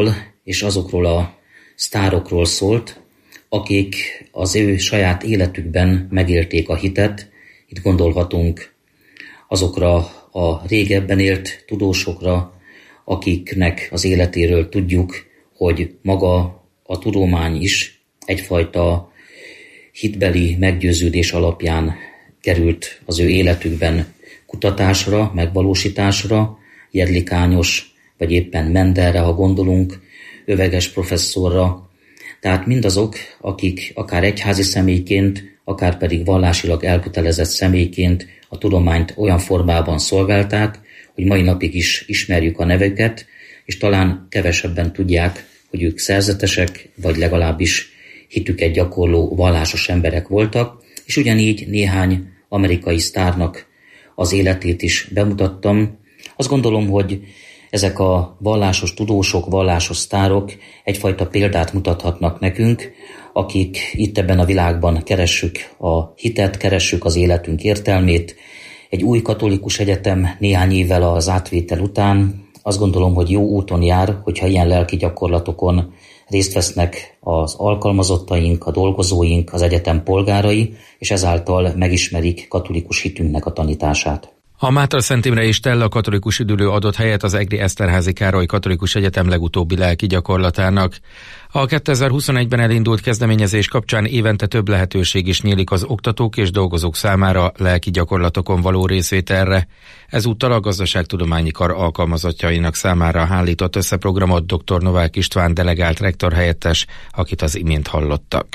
és azokról a sztárokról szólt, akik az ő saját életükben megélték a hitet. Itt gondolhatunk azokra a régebben élt tudósokra, akiknek az életéről tudjuk, hogy maga a tudomány is egyfajta hitbeli meggyőződés alapján került az ő életükben kutatásra, megvalósításra, Jedlikányos, vagy éppen Mendelre, ha gondolunk, Öveges professzorra. Tehát mindazok, akik akár egyházi személyként, akár pedig vallásilag elkötelezett személyként a tudományt olyan formában szolgálták, hogy mai napig is ismerjük a nevüket, és talán kevesebben tudják, hogy ők szerzetesek, vagy legalábbis hitüket gyakorló vallásos emberek voltak, és ugyanígy néhány amerikai sztárnak az életét is bemutattam. Azt gondolom, hogy ezek a vallásos tudósok, vallásos sztárok egyfajta példát mutathatnak nekünk, akik itt ebben a világban keressük a hitet, keressük az életünk értelmét. Egy új katolikus egyetem néhány évvel az átvétel után azt gondolom, hogy jó úton jár, hogyha ilyen lelki gyakorlatokon részt vesznek az alkalmazottaink, a dolgozóink, az egyetem polgárai, és ezáltal megismerik katolikus hitünknek a tanítását. A Mátra Szent Imre és Stella katolikus üdülő adott helyet az Egri Eszterházy Károly Katolikus Egyetem legutóbbi lelki gyakorlatának. A kétezer-huszonegyben elindult kezdeményezés kapcsán évente több lehetőség is nyílik az oktatók és dolgozók számára lelki gyakorlatokon való részvételre. Ezúttal a Gazdaságtudományi Kar alkalmazottjainak számára állított össze programot dr. Novák István delegált rektor helyettes, akit az imént hallottak.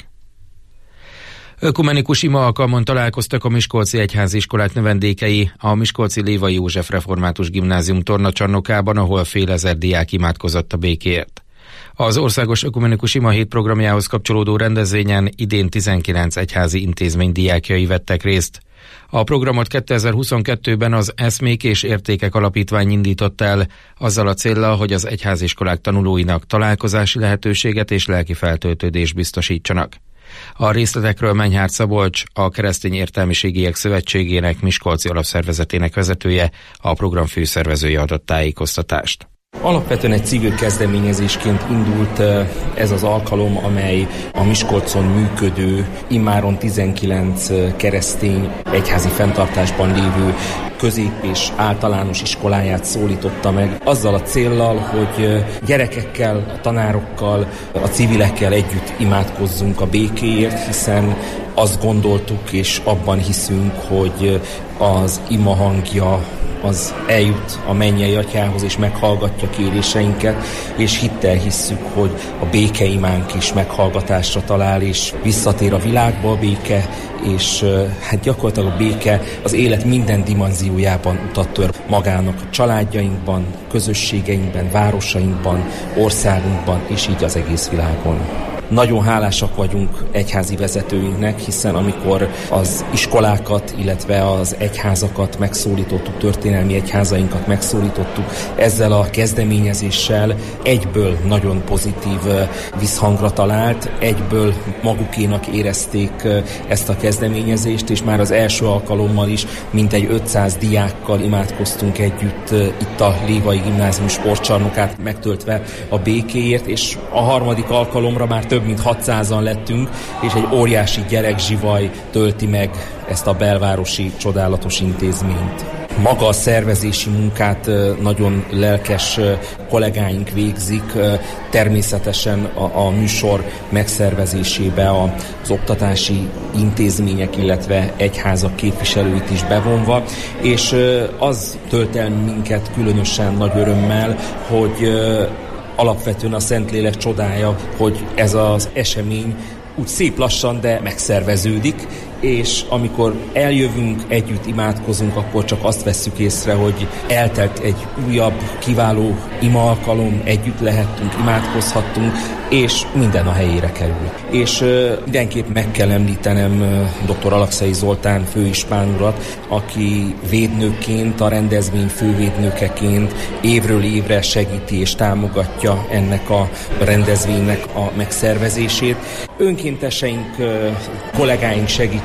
Ökumenikus ima alkalmon találkoztak a miskolci egyháziskolák növendékei a miskolci Lévai József Református Gimnázium tornacsarnokában, ahol fél ezer diák imádkozott a békéért. Az Országos Ökumenikus Ima Hét programjához kapcsolódó rendezvényen idén tizenkilenc egyházi intézmény diákjai vettek részt. A programot kétezer-huszonkettőben az Eszmék és Értékek Alapítvány indította el, azzal a céllal, hogy az egyháziskolák tanulóinak találkozási lehetőséget és lelki feltöltődést biztosítsanak. A részletekről Menyhárt Szabolcs, a Keresztény Értelmiségiek Szövetségének miskolci alapszervezetének vezetője, a program főszervezője adott tájékoztatást. Alapvetően egy civil kezdeményezésként indult ez az alkalom, amely a Miskolcon működő, immáron tizenkilenc keresztény egyházi fenntartásban lévő közép- és általános iskoláját szólította meg, azzal a céllal, hogy gyerekekkel, a tanárokkal, a civilekkel együtt imádkozzunk a békéért, hiszen azt gondoltuk és abban hiszünk, hogy az ima hangja az eljut a mennyei atyához, és meghallgatja kéréseinket, és hittel hisszük, hogy a békeimánk is meghallgatásra talál, és visszatér a világba a béke, és hát gyakorlatilag a béke az élet minden dimenziójában utat tör magának a családjainkban, közösségeinkben, városainkban, országunkban, és így az egész világon. Nagyon hálásak vagyunk egyházi vezetőinknek, hiszen amikor az iskolákat, illetve az egyházakat megszólítottuk, történelmi egyházainkat megszólítottuk, ezzel a kezdeményezéssel egyből nagyon pozitív visszhangra talált, egyből magukénak érezték ezt a kezdeményezést, és már az első alkalommal is mintegy ötszáz diákkal imádkoztunk együtt itt a Lévai Gimnázium sportcsarnokát megtöltve a békéért, és a harmadik alkalomra már több mint hatszázan lettünk, és egy óriási gyerekzsivaj tölti meg ezt a belvárosi csodálatos intézményt. Maga a szervezési munkát nagyon lelkes kollégáink végzik, természetesen a, a műsor megszervezésébe az oktatási intézmények, illetve egyházak képviselőit is bevonva, és az tölt el minket különösen nagy örömmel, hogy alapvetően a Szentlélek csodája, hogy ez az esemény úgy szép lassan, de megszerveződik, és amikor eljövünk, együtt imádkozunk, akkor csak azt vesszük észre, hogy eltelt egy újabb, kiváló ima alkalom, együtt lehettünk, imádkozhattunk, és minden a helyére kerül. És uh, mindenképp meg kell említenem uh, dr. Alakszai Zoltán főispán urat, aki védnőként, a rendezvény fővédnökeként évről évre segíti és támogatja ennek a rendezvénynek a megszervezését. Önkénteseink, uh, kollégáink segítségével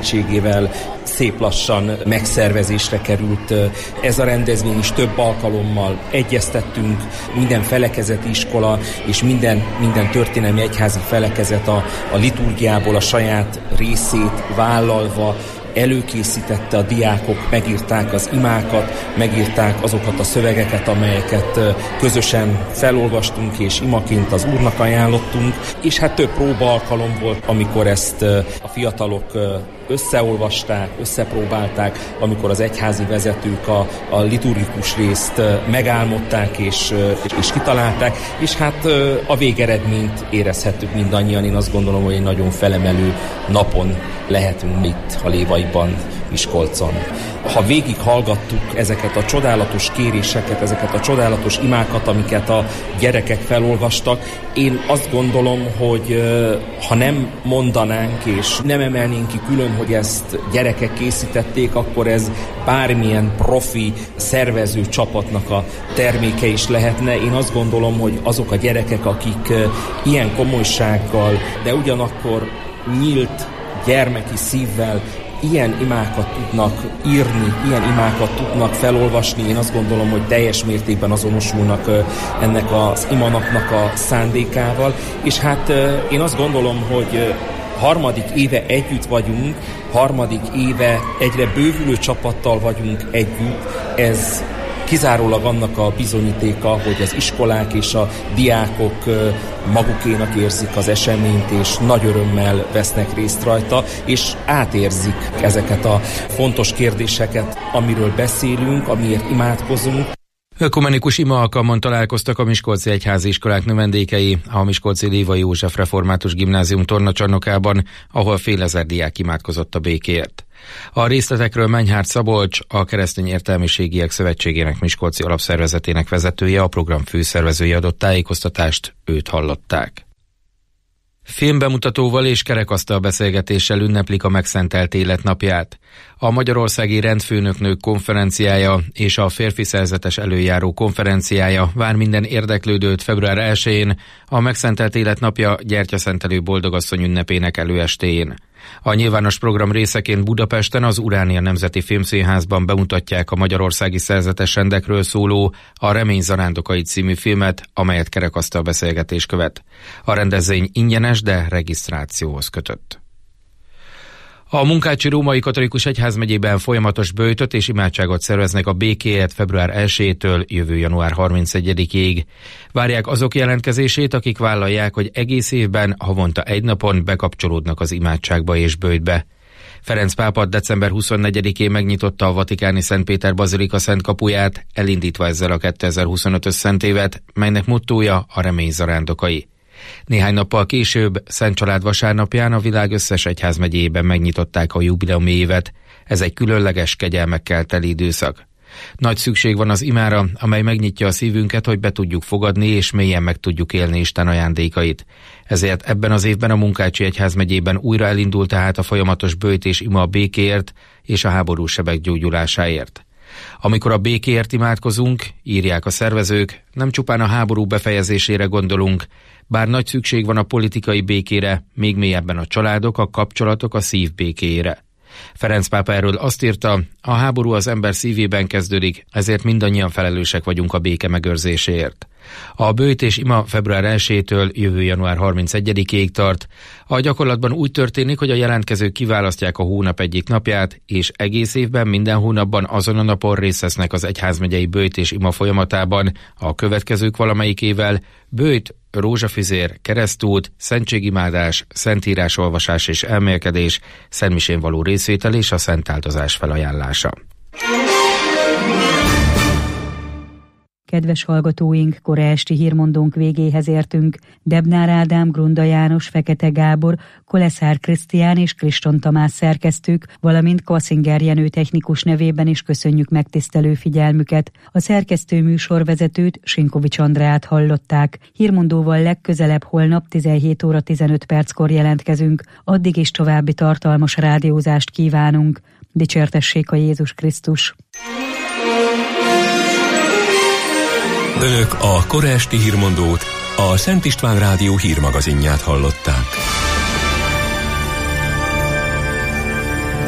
segítségével szép lassan megszervezésre került ez a rendezvény is. Több alkalommal egyeztettünk, minden felekezeti iskola és minden, minden történelmi egyházi felekezet a, a liturgiából a saját részét vállalva előkészítette, a diákok megírták az imákat, megírták azokat a szövegeket, amelyeket közösen felolvastunk és imaként az Úrnak ajánlottunk, és hát több próba alkalom volt, amikor ezt a fiatalok összeolvasták, összepróbálták, amikor az egyházi vezetők a, a liturgikus részt megálmodták és, és kitalálták, és hát a végeredményt érezhettük mindannyian. Én azt gondolom, hogy egy nagyon felemelő napon lehetünk itt a Lévaiban, Miskolcon. Ha végig hallgattuk ezeket a csodálatos kéréseket, ezeket a csodálatos imákat, amiket a gyerekek felolvastak, én azt gondolom, hogy ha nem mondanánk és nem emelnénk ki külön, hogy ezt gyerekek készítették, akkor ez bármilyen profi szervező csapatnak a terméke is lehetne. Én azt gondolom, hogy azok a gyerekek, akik ilyen komolysággal, de ugyanakkor nyílt gyermeki szívvel ilyen imákat tudnak írni, ilyen imákat tudnak felolvasni, én azt gondolom, hogy teljes mértékben azonosulnak ennek az imanapnak a szándékával, és hát én azt gondolom, hogy harmadik éve együtt vagyunk, harmadik éve egyre bővülő csapattal vagyunk együtt, ez kizárólag annak a bizonyítéka, hogy az iskolák és a diákok magukénak érzik az eseményt, és nagy örömmel vesznek részt rajta, és átérzik ezeket a fontos kérdéseket, amiről beszélünk, amiért imádkozunk. Ökumenikus ima alkalmon találkoztak a miskolci egyházi iskolák növendékei a miskolci Lévai József Református Gimnázium tornacsarnokában, ahol fél ezer diák imádkozott a békéért. A részletekről Menyhárt Szabolcs, a Keresztény Értelmiségiek Szövetségének miskolci alapszervezetének vezetője, a program főszervezője adott tájékoztatást, őt hallották. Filmbemutatóval és kerekasztal beszélgetéssel ünneplik a megszentelt élet napját. A Magyarországi Rendfőnöknők konferenciája és a Férfi Szerzetes Előjáró konferenciája vár minden érdeklődőt február elsején, a megszentelt élet napja gyertyaszentelő boldogasszony ünnepének előestéjén. A nyilvános program részeként Budapesten az Uránia Nemzeti Filmszínházban bemutatják a magyarországi szerzetes rendekről szóló A Remény zarándokai című filmet, amelyet kerekasztal beszélgetés követ. A rendezvény ingyenes, de regisztrációhoz kötött. A Munkácsi Római Katolikus Egyházmegyében folyamatos böjtöt és imádságot szerveznek a békéért február elsejétől jövő január harmincegyedikéig. Várják azok jelentkezését, akik vállalják, hogy egész évben havonta egy napon bekapcsolódnak az imádságba és böjtbe. Ferenc pápa december huszonnegyedikén megnyitotta a vatikáni Szent Péter Bazilika szent kapuját, elindítva ezzel a kétezer-huszonötös szentévet, melynek mottója a remény zarándokai. Néhány nappal később, Szent Család vasárnapján a világ összes egyházmegyében megnyitották a jubileumi évet. Ez egy különleges, kegyelmekkel teli időszak. Nagy szükség van az imára, amely megnyitja a szívünket, hogy be tudjuk fogadni és mélyen meg tudjuk élni Isten ajándékait. Ezért ebben az évben a Munkácsi Egyházmegyében újra elindult tehát a folyamatos böjt és ima a békéért és a háborús sebek gyógyulásáért. Amikor a békéért imádkozunk, írják a szervezők, nem csupán a háború befejezésére gondolunk, bár nagy szükség van a politikai békére, még mélyebben a családok, a kapcsolatok, a szív békéjére. Ferenc pápa erről azt írta, a háború az ember szívében kezdődik, ezért mindannyian felelősek vagyunk a béke megőrzéséért. A böjt és ima február elsejétől jövő január harmincegyedikéig tart. A gyakorlatban úgy történik, hogy a jelentkezők kiválasztják a hónap egyik napját, és egész évben minden hónapban azon a napon részt vesznek az egyházmegyei böjt és ima folyamatában, a következők valamelyikével böjt, rózsafüzér, keresztút, szentségimádás, szentírásolvasás és elmélkedés, szentmisén való részvétel és a szentáldozás felajánlása. Kedves hallgatóink, kora esti hírmondónk végéhez értünk. Debnár Ádám, Grunda János, Fekete Gábor, Koleszár Krisztián és Kriston Tamás szerkesztők, valamint Kvaszinger Jenő technikus nevében is köszönjük megtisztelő figyelmüket. A szerkesztő műsorvezetőt, Sinkovics Andreát hallották. Hírmondóval legközelebb holnap tizenhét óra tizenöt perckor jelentkezünk. Addig is további tartalmas rádiózást kívánunk. Dicsértessék a Jézus Krisztus! Önök a kora esti hírmondót, a Szent István Rádió hírmagazinját hallották.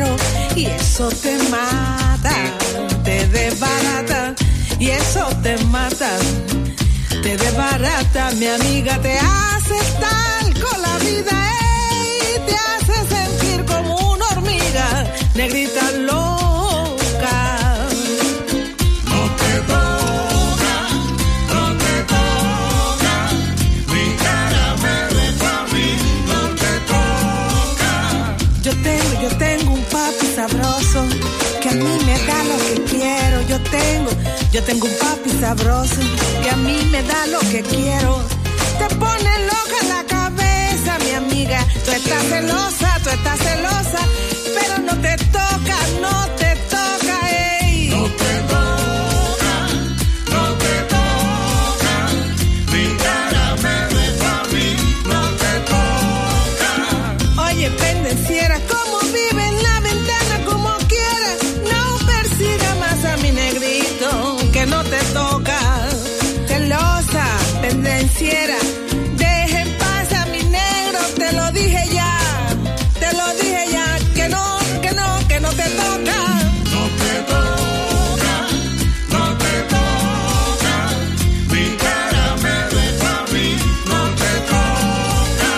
quiero y eso te mata, te desbarata y eso te mata, te desbarata, mi amiga, te hace estar con la vida, ey, te hace sentir como una hormiga, negrita loca. No te toca, no te toca, mi caramelo pa' mí, no te toca. Yo tengo, yo tengo un papi sabroso que a mí me da lo que quiero, yo tengo, yo tengo un papi sabroso que a mí me da lo que quiero. Te pone loca en la cabeza, mi amiga. Tú estás celosa, tú estás celosa, pero no te toca, no te toca, ey. No te toca, no te toca, mi caramelo pa' mí, no te toca. Oye, pendenciera, ¿cómo vive en la ventana como quiera? No persiga más a mi negrito, que no te toca. Celosa, pendenciera, deje en paz a mi negro, te lo dije ya, te lo dije ya, que no, que no, que no te toca. No te toca, no te toca, mi caramelo pa' mí, no te toca.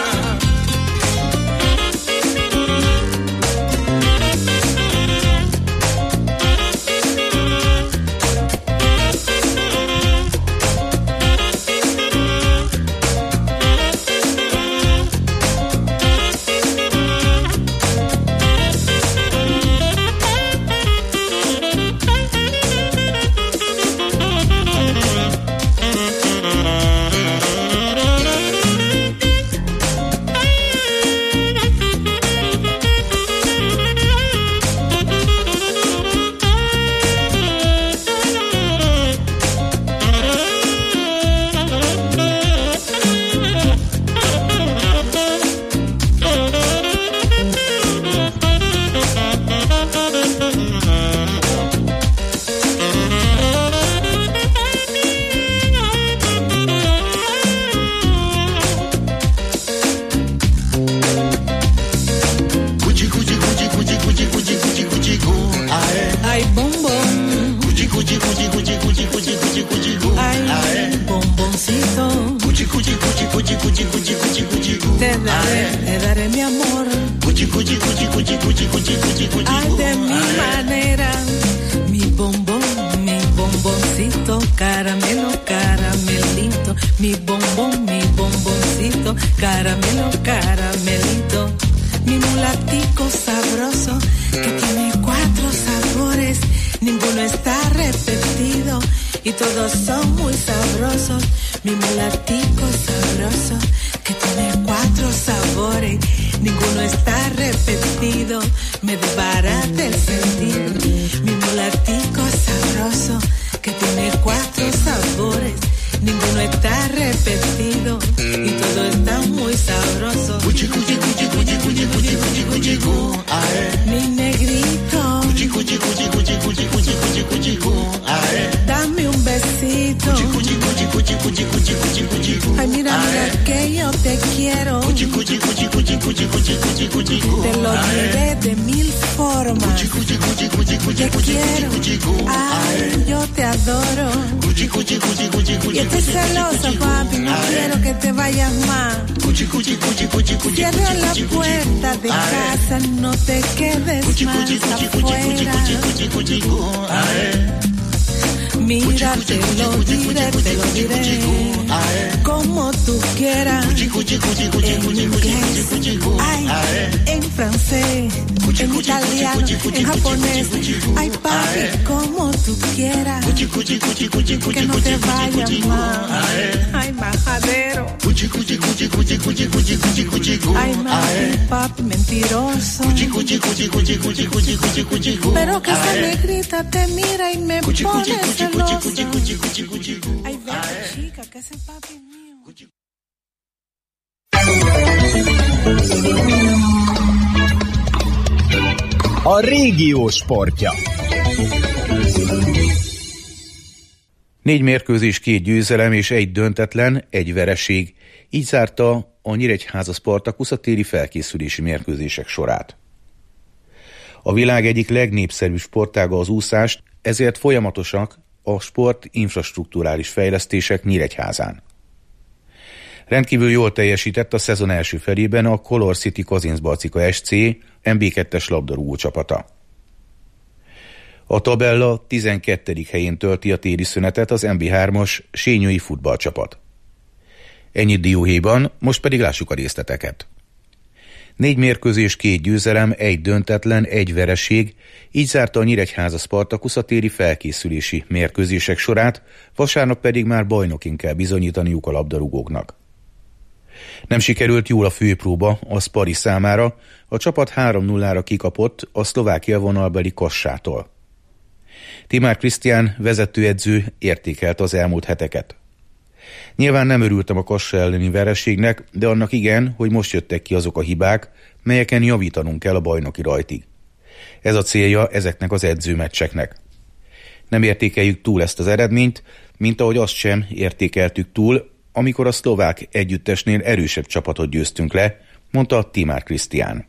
Ay, bombón. Cuchi, cuchi, cuchi, cuchi, cuchi, cuchi, cuchi, cuchi, cu. Ay, bomboncito. Cuchi, cuchi, cuchi, cuchi, cuchi, cuchi, cuchi, cuchi, cu. Te daré, te daré mi amor. Cuchi, cuchi, cuchi, cuchi, cuchi, cuchi, cuchi, cuchi, Ay, cu. de mi manera. Mi bombón, mi bomboncito. Caramelo, caramelito. Mi bombón, mi bomboncito. Caramelo, caramelito. Mi mulatico sabroso que tiene cuatro sabores, ninguno está repetido y todos son muy sabrosos. Mi mulatico sabroso que tiene cuatro sabores, ninguno está repetido, me desbarata el sentido. Mi mulatico sabroso que tiene cuatro sabores, ninguno está repetido y todo está muy sabroso. Cuchi, cuchi, cuchi, cuchi, cuchi, cuchi, cuchi, cuchi, cu. Mi negrito, cuchi, cuchi, cuchi, cuchi, cuchi, cuchi, cuchi, cuchi, cu. dame un besito. Cuchi, cuchi, cuchi, cuchi, cuchi, cuchi, cuchi, cuchi, cu. Ay, mira, mira que yo te quiero. Cuchi, cuchi, cuchi, cuchi, cuchi, cuchi, cuchi, cuchi, cu. Te lo diré de mil formas. Cuchi, cuchi, cuchi, cuchi, cuchi, Te cuchi, quiero. cuchi, cu. Ay, yo te adoro. Cuchi, cuchi, cuchi, cuchi, cuchi, Y estoy cuchi, celosa, cuchi, cu. papi, no quiero que te vayas más. Cuchi, cuchi, cuchi, cuchi, cuchi, Cierra cuchi, la cuchi, puerta cuchi, de cu. casa, no te quedes Cuchi, más cuchi, cuchi, cuchi, cuchi, afuera. cuchi, cuchi, cuchi, cu. Mira, te lo diré, te lo diré, como tú quieras, en inglés, ay, en francés, en italiano, en japonés, ay, papi, como tú quieras, que no te vayas más, ay, majadero, ay, mami, papi, mentiroso, pero que esa negrita te mira y me pone celosa. Ay, ven, chica, que ese papi mío. A régió sportja. Négy mérkőzés, két győzelem és egy döntetlen, egy vereség. Így zárta a Nyíregyháza Spartakusz a téli felkészülési mérkőzések sorát. A világ egyik legnépszerűbb sportága az úszás, ezért folyamatosak a sport infrastrukturális fejlesztések Nyíregyházán. Rendkívül jól teljesített a szezon első felében a Color City Kazincbarcika es cé em bé kettes labdarúgó csapata. A tabella tizenkettedik helyén tölti a téli szünetet az em bé hármas sényői futballcsapat. Ennyit dióhéjban, most pedig lássuk a részleteket. Négy mérkőzés, két győzelem, egy döntetlen, egy vereség, így zárta a Nyíregyháza Spartakusz a téli felkészülési mérkőzések sorát, vasárnap pedig már bajnokin kell bizonyítaniuk a labdarúgóknak. Nem sikerült jól a főpróba a Spari számára, a csapat három nullára kikapott a Szlovákia vonalbeli Kassától. Timár Krisztián vezetőedző értékelt az elmúlt heteket. Nyilván nem örültem a Kassa elleni vereségnek, de annak igen, hogy most jöttek ki azok a hibák, melyeken javítanunk kell a bajnoki rajtig. Ez a célja ezeknek az edzőmeccseknek. Nem értékeljük túl ezt az eredményt, mint ahogy azt sem értékeltük túl, amikor a szlovák együttesnél erősebb csapatot győztünk le, mondta Timár Krisztián.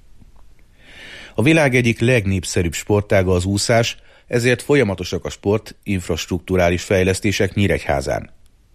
A világ egyik legnépszerűbb sportága az úszás, ezért folyamatosak a sport infrastrukturális fejlesztések Nyíregyházán.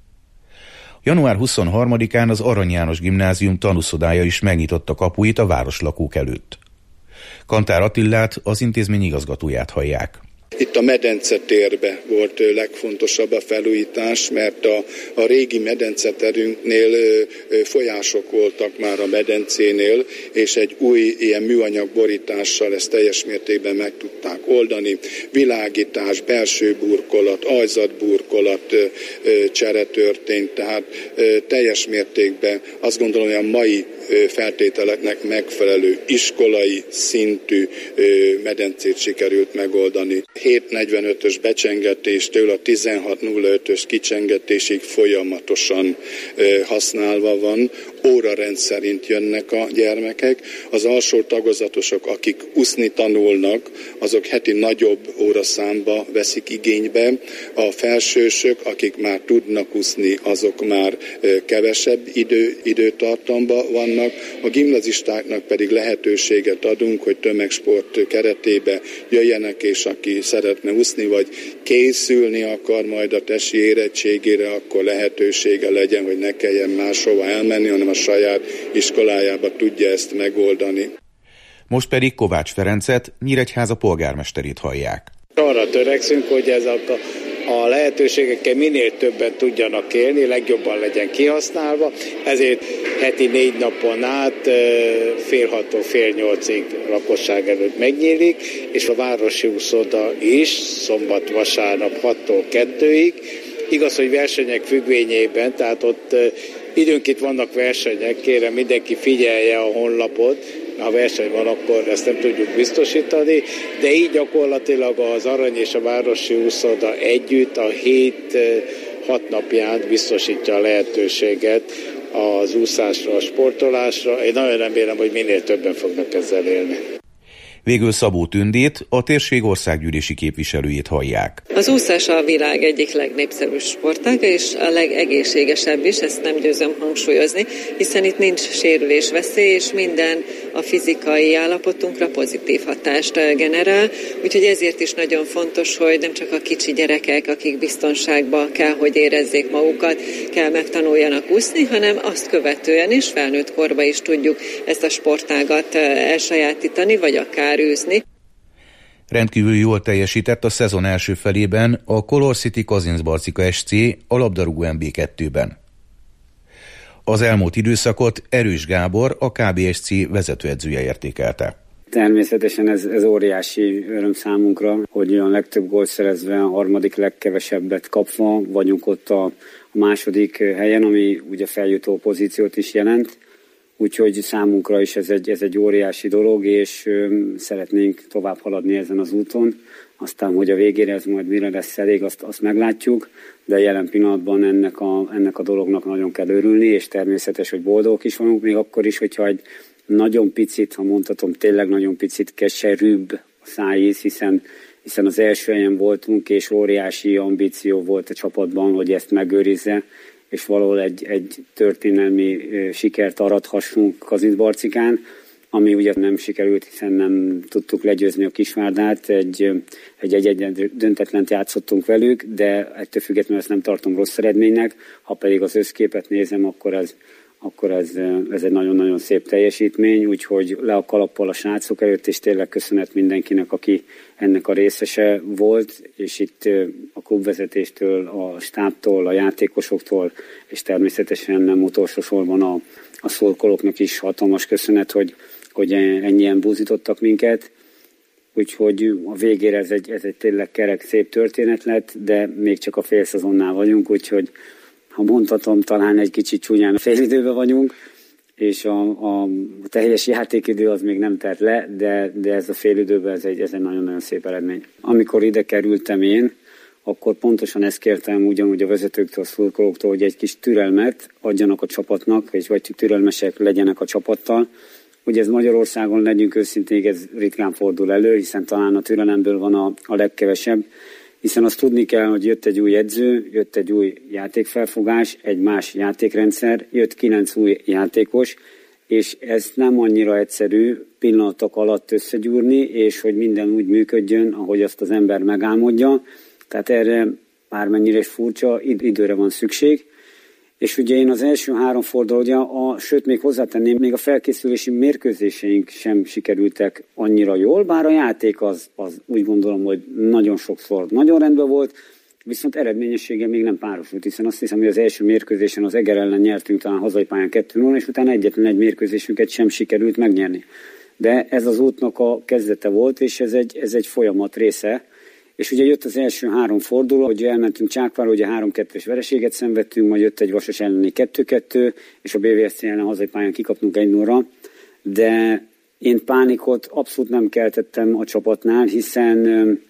január huszonharmadikán az Arany János Gimnázium tanúszodája is megnyitotta kapuit a városlakók előtt. Kantár Attillát, az intézmény igazgatóját hallják. Itt a medencetérbe volt legfontosabb a felújítás, mert a, a régi medenceterünknél folyások voltak már a medencénél, és egy új ilyen műanyag borítással ezt teljes mértékben meg tudták oldani. Világítás, belső burkolat, ajzatburkolat csere történt, tehát teljes mértékben azt gondolom, hogy a mai feltételeknek megfelelő iskolai szintű medencét sikerült megoldani. hét negyvenötös becsengetéstől a tizenhat nulla ötös kicsengetésig folyamatosan használva van, órarend szerint jönnek a gyermekek. Az alsó tagozatosok, akik úszni tanulnak, azok heti nagyobb óraszámba veszik igénybe. A felsősök, akik már tudnak úszni, azok már kevesebb idő, időtartamban vannak. A gimnazistáknak pedig lehetőséget adunk, hogy tömegsport keretébe jöjjenek, és aki szeretne úszni, vagy készülni akar majd a testi érettségére, akkor lehetősége legyen, hogy ne kelljen máshova elmenni, hanem a saját iskolájába tudja ezt megoldani. Most pedig Kovács Ferencet, Nyíregyháza polgármesterét hallják. Arra törekszünk, hogy ezek a a lehetőségekkel minél többen tudjanak élni, legjobban legyen kihasználva, ezért heti négy napon át fél hattól fél nyolcig lakosság előtt megnyílik, és a városi úszoda is szombat, vasárnap hattól kettőig. Igaz, hogy versenyek függvényében, tehát ott időnként vannak versenyek, kérem mindenki figyelje a honlapot, ha verseny van, akkor ezt nem tudjuk biztosítani, de így gyakorlatilag az Arany és a Városi úszoda együtt a hét hat napján biztosítja a lehetőséget az úszásra, a sportolásra. Én nagyon remélem, hogy minél többen fognak ezzel élni. Végül Szabó Tündét, a térség országgyűlési képviselőjét hallják. Az úszás a világ egyik legnépszerűbb sportága, és a legegészségesebb is, ezt nem győzöm hangsúlyozni, hiszen itt nincs sérülés veszély, és minden a fizikai állapotunkra pozitív hatást generál, úgyhogy ezért is nagyon fontos, hogy nem csak a kicsi gyerekek, akik biztonságban kell, hogy érezzék magukat, kell megtanuljanak úszni, hanem azt követően is, felnőtt korban is tudjuk ezt a sportágat elsajátítani, vagy akár űzni. Rendkívül jól teljesített a szezon első felében a Color City Kazincbarcika es cé a labdarúgó em bé kettőben. Az elmúlt időszakot Erős Gábor, a ká bé es cé vezetőedzője értékelte. Természetesen ez, ez óriási öröm számunkra, hogy a legtöbb gólt szerezve, a harmadik legkevesebbet kapva vagyunk ott a, a második helyen, ami ugye feljutó pozíciót is jelent. Úgyhogy számunkra is ez egy, ez egy óriási dolog, és ö, szeretnénk tovább haladni ezen az úton. Aztán, hogy a végére ez majd mire lesz elég, azt, azt meglátjuk, de jelen pillanatban ennek a, ennek a dolognak nagyon kell örülni, és természetes, hogy boldogok is vanunk, még akkor is, hogyha egy nagyon picit, ha mondhatom, tényleg nagyon picit keserűbb a szájíz, hiszen, hiszen az első helyen voltunk, és óriási ambíció volt a csapatban, hogy ezt megőrizze, és valahol egy, egy történelmi sikert arathassunk Kazincbarcikán, ami ugye nem sikerült, hiszen nem tudtuk legyőzni a Kisvárdát, egy, egy egy döntetlent játszottunk velük, de ettől függetlenül ezt nem tartom rossz eredménynek, ha pedig az összképet nézem, akkor ez, akkor ez, ez egy nagyon-nagyon szép teljesítmény, úgyhogy le a kalappal a srácok előtt, és tényleg köszönet mindenkinek, aki ennek a részese volt, és itt a klubvezetéstől, a stábtól, a játékosoktól, és természetesen nem utolsó sorban a, a szurkolóknak is hatalmas köszönet, hogy, hogy ennyien búzítottak minket. Úgyhogy a végére ez egy, ez egy tényleg kerek, szép történet lett, de még csak a félszezonnál vagyunk, úgyhogy ha mondhatom, talán egy kicsit csúnyán a félidőben vagyunk, és a, a teljes játékidő az még nem telt le, de, de ez a félidőben ez egy, ez egy nagyon-nagyon szép eredmény. Amikor ide kerültem én, akkor pontosan ezt kértem ugyanúgy a vezetőktől, a szurkolóktól, hogy egy kis türelmet adjanak a csapatnak, és vagy türelmesek legyenek a csapattal. Ugye ez Magyarországon, legyünk őszintén, ez ritkán fordul elő, hiszen talán a türelemből van a, a legkevesebb, hiszen azt tudni kell, hogy jött egy új edző, jött egy új játékfelfogás, egy más játékrendszer, jött kilenc új játékos, és ez nem annyira egyszerű pillanatok alatt összegyúrni, és hogy minden úgy működjön, ahogy azt az ember megálmodja. Tehát erre bármennyire is furcsa, időre van szükség. És ugye én az első három forduló, ugye a, sőt még hozzátenném, még a felkészülési mérkőzéseink sem sikerültek annyira jól, bár a játék az, az úgy gondolom, hogy nagyon sokszor nagyon rendben volt, viszont eredményessége még nem párosult, hiszen azt hiszem, hogy az első mérkőzésen az Eger ellen nyertünk talán hazai pályán kettő null, és utána egyetlen egy mérkőzésünket sem sikerült megnyerni. De ez az útnak a kezdete volt, és ez egy, ez egy folyamat része. És ugye jött az első három forduló, hogy elmentünk Csákvárra, ugye három kettős vereséget szenvedtünk, majd jött egy Vasas elleni kettő kettő, és a bé vé es cé ellen hazai pályán kikaptunk egy nullra, de én pánikot abszolút nem keltettem a csapatnál, hiszen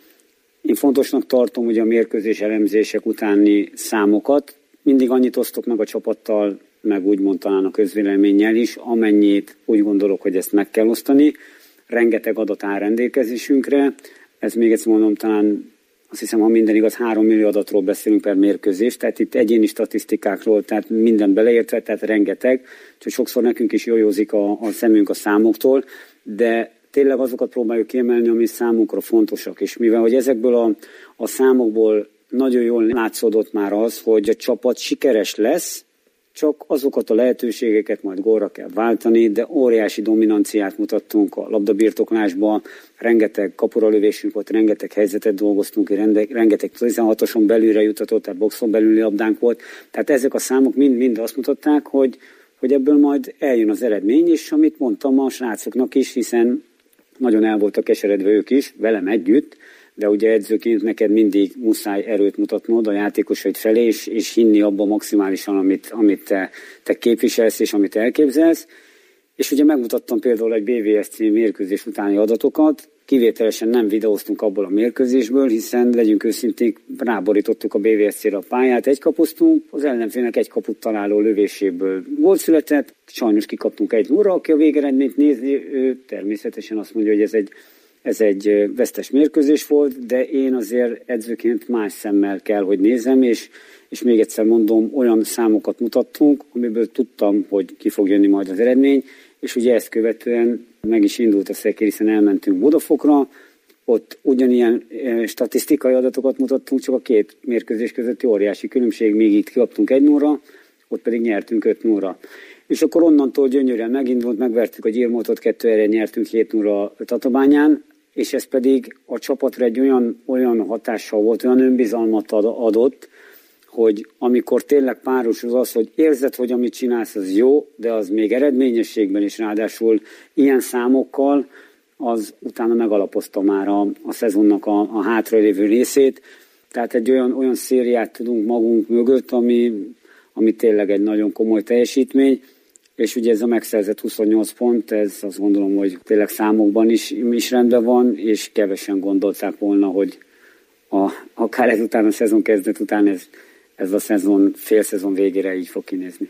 én fontosnak tartom ugye a mérkőzés elemzések utáni számokat, mindig annyit osztok meg a csapattal, meg úgymond talán a közvéleménnyel is, amennyit úgy gondolok, hogy ezt meg kell osztani, rengeteg adat áll rendelkezésünkre. Ez még egyszer mondom, talán azt hiszem, ha minden igaz, három millió adatról beszélünk per mérkőzés, tehát itt egyéni statisztikákról, tehát minden beleértve, tehát rengeteg, csak sokszor nekünk is jójózik a, a szemünk a számoktól, de tényleg azokat próbáljuk kiemelni, ami számunkra fontosak, és mivel hogy ezekből a, a számokból nagyon jól látszódott már az, hogy a csapat sikeres lesz, csak azokat a lehetőségeket majd gólra kell váltani, de óriási dominanciát mutattunk a labdabirtoklásban, rengeteg kapuralövésünk volt, rengeteg helyzetet dolgoztunk, rengeteg tizenhatoson belülre jutatott, tehát boxon belüli labdánk volt. Tehát ezek a számok mind-mind azt mutatták, hogy, hogy ebből majd eljön az eredmény, és amit mondtam a srácoknak is, hiszen nagyon el voltak keseredve ők is, velem együtt, de ugye edzőként neked mindig muszáj erőt mutatnod a játékosaid felé, és, és hinni abban maximálisan, amit, amit te, te képviselsz, és amit elképzelsz. És ugye megmutattam például egy bé vé es cé mérkőzés utáni adatokat, kivételesen nem videóztunk abból a mérkőzésből, hiszen legyünk őszinték, ráborítottuk a bé vé es cére a pályát, egy kapuztunk, az ellenfélnek egy kaput találó lövéséből gól született, sajnos kikaptunk egy nullra, aki a végeredményt nézi, ő természetesen azt mondja, hogy ez egy Ez egy vesztes mérkőzés volt, de én azért edzőként más szemmel kell, hogy nézem, és, és még egyszer mondom, olyan számokat mutattunk, amiből tudtam, hogy ki fog jönni majd az eredmény, és ugye ezt követően meg is indult a szekér, hiszen elmentünk Budafokra, ott ugyanilyen e, statisztikai adatokat mutattunk, csak a két mérkőzés közötti óriási különbség, még itt kikaptunk egy nullra, ott pedig nyertünk öt nullra. És akkor onnantól gyönyörűen megindult, megvertük a Gyirmótot, kettő egyre nyertünk hét nullra Tatabányán, és ez pedig a csapatra egy olyan, olyan hatással volt, olyan önbizalmat adott, hogy amikor tényleg párosul az, hogy érzed, hogy amit csinálsz, az jó, de az még eredményességben is ráadásul ilyen számokkal, az utána megalapozta már a, a szezonnak a, a hátralévő részét. Tehát egy olyan, olyan szériát tudunk magunk mögött, ami, ami tényleg egy nagyon komoly teljesítmény. És ugye ez a megszerzett huszonnyolc pont, ez azt gondolom, hogy tényleg számokban is, is rendben van, és kevesen gondolták volna, hogy a, akár ezután a szezon kezdet után ez, ez a szezon, fél szezon végére így fog kinézni.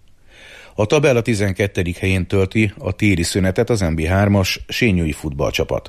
A tabella tizenkettedik helyén tölti a téli szünetet az em bé hármas sényői futballcsapat.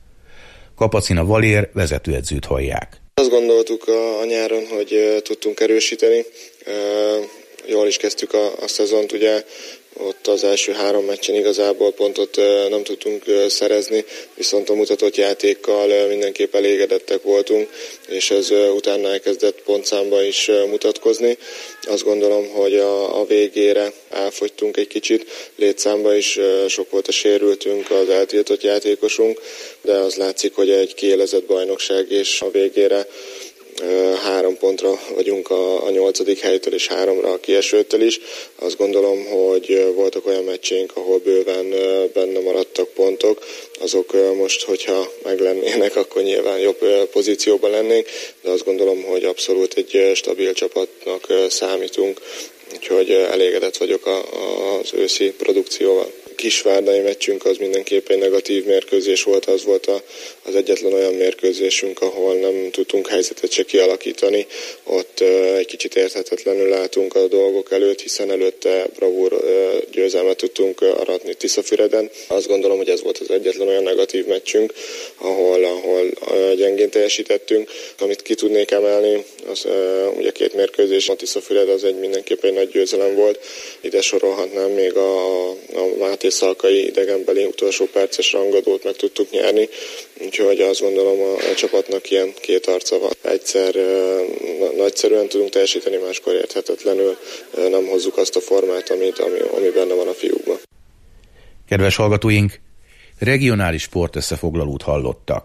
Kapacina Valér vezetőedzőt hallják. Azt gondoltuk a, a nyáron, hogy uh, tudtunk erősíteni. Uh, Jól is kezdtük a, a szezont, ugye Ott az első három meccsen igazából pontot nem tudtunk szerezni, viszont a mutatott játékkal mindenképp elégedettek voltunk, és ez utána elkezdett pontszámba is mutatkozni. Azt gondolom, hogy a, a végére elfogytunk egy kicsit, létszámba is sok volt a sérültünk, az eltiltott játékosunk, de az látszik, hogy egy kiélezett bajnokság, és a végére három pontra vagyunk a, a nyolcadik helytől, és háromra a kiesőtől is. Azt gondolom, hogy voltak olyan meccsénk, ahol bőven benne maradtak pontok. Azok most, hogyha meglennének, akkor nyilván jobb pozícióban lennénk, de azt gondolom, hogy abszolút egy stabil csapatnak számítunk, úgyhogy elégedett vagyok a, a, az őszi produkcióval. Kisvárdai meccsünk az mindenképp egy negatív mérkőzés volt, az volt a, az egyetlen olyan mérkőzésünk, ahol nem tudtunk helyzetet se kialakítani. Ott uh, egy kicsit érthetetlenül álltunk a dolgok előtt, hiszen előtte bravúr uh, győzelmet tudtunk uh, aratni Tiszafüreden. Azt gondolom, hogy ez volt az egyetlen olyan negatív meccsünk, ahol, ahol uh, gyengén teljesítettünk. Amit ki tudnék emelni, az uh, ugye két mérkőzés, a Tiszafüred az egy mindenképp egy nagy győzelem volt. Ide sorolhatnám még a, a Máté Szalkai idegenbeli utolsó perces rangadót meg tudtuk nyerni, úgyhogy azt gondolom a, a csapatnak ilyen két arca van. Egyszer e, nagyszerűen tudunk teljesíteni, máskor érthetetlenül e, nem hozzuk azt a formát, amit, ami, ami benne van a fiúkban. Kedves hallgatóink, regionális sportösszefoglalót hallottak.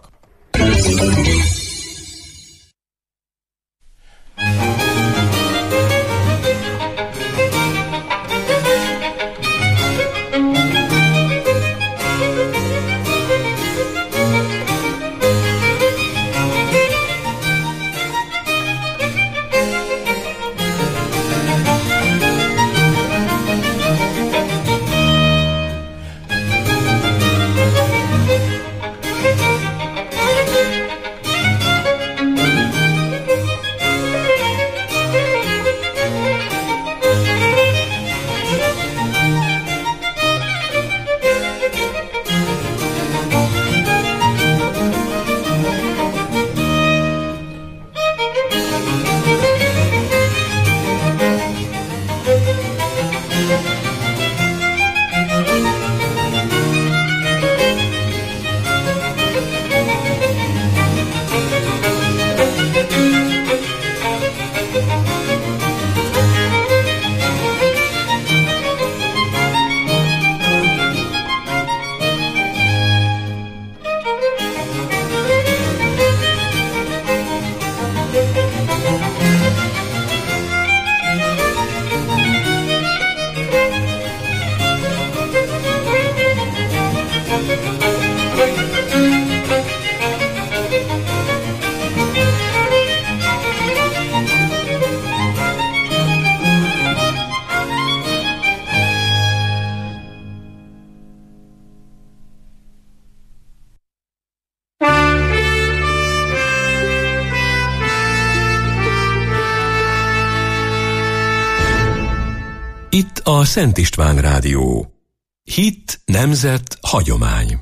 Itt a Szent István Rádió. Hit, nemzet, hagyomány.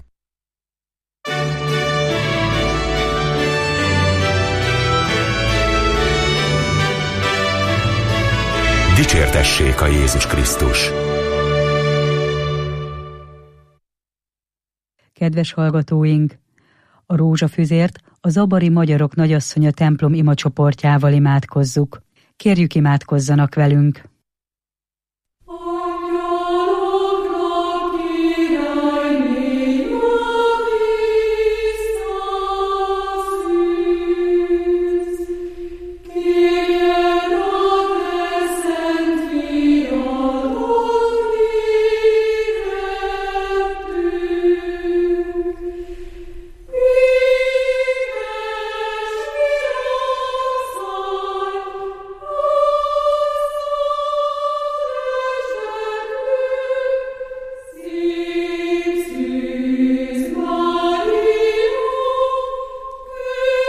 Dicsértessék a Jézus Krisztus! Kedves hallgatóink! A rózsafüzért a zabari magyarok nagyasszonya templom imacsoportjával imádkozzuk. Kérjük, imádkozzanak velünk!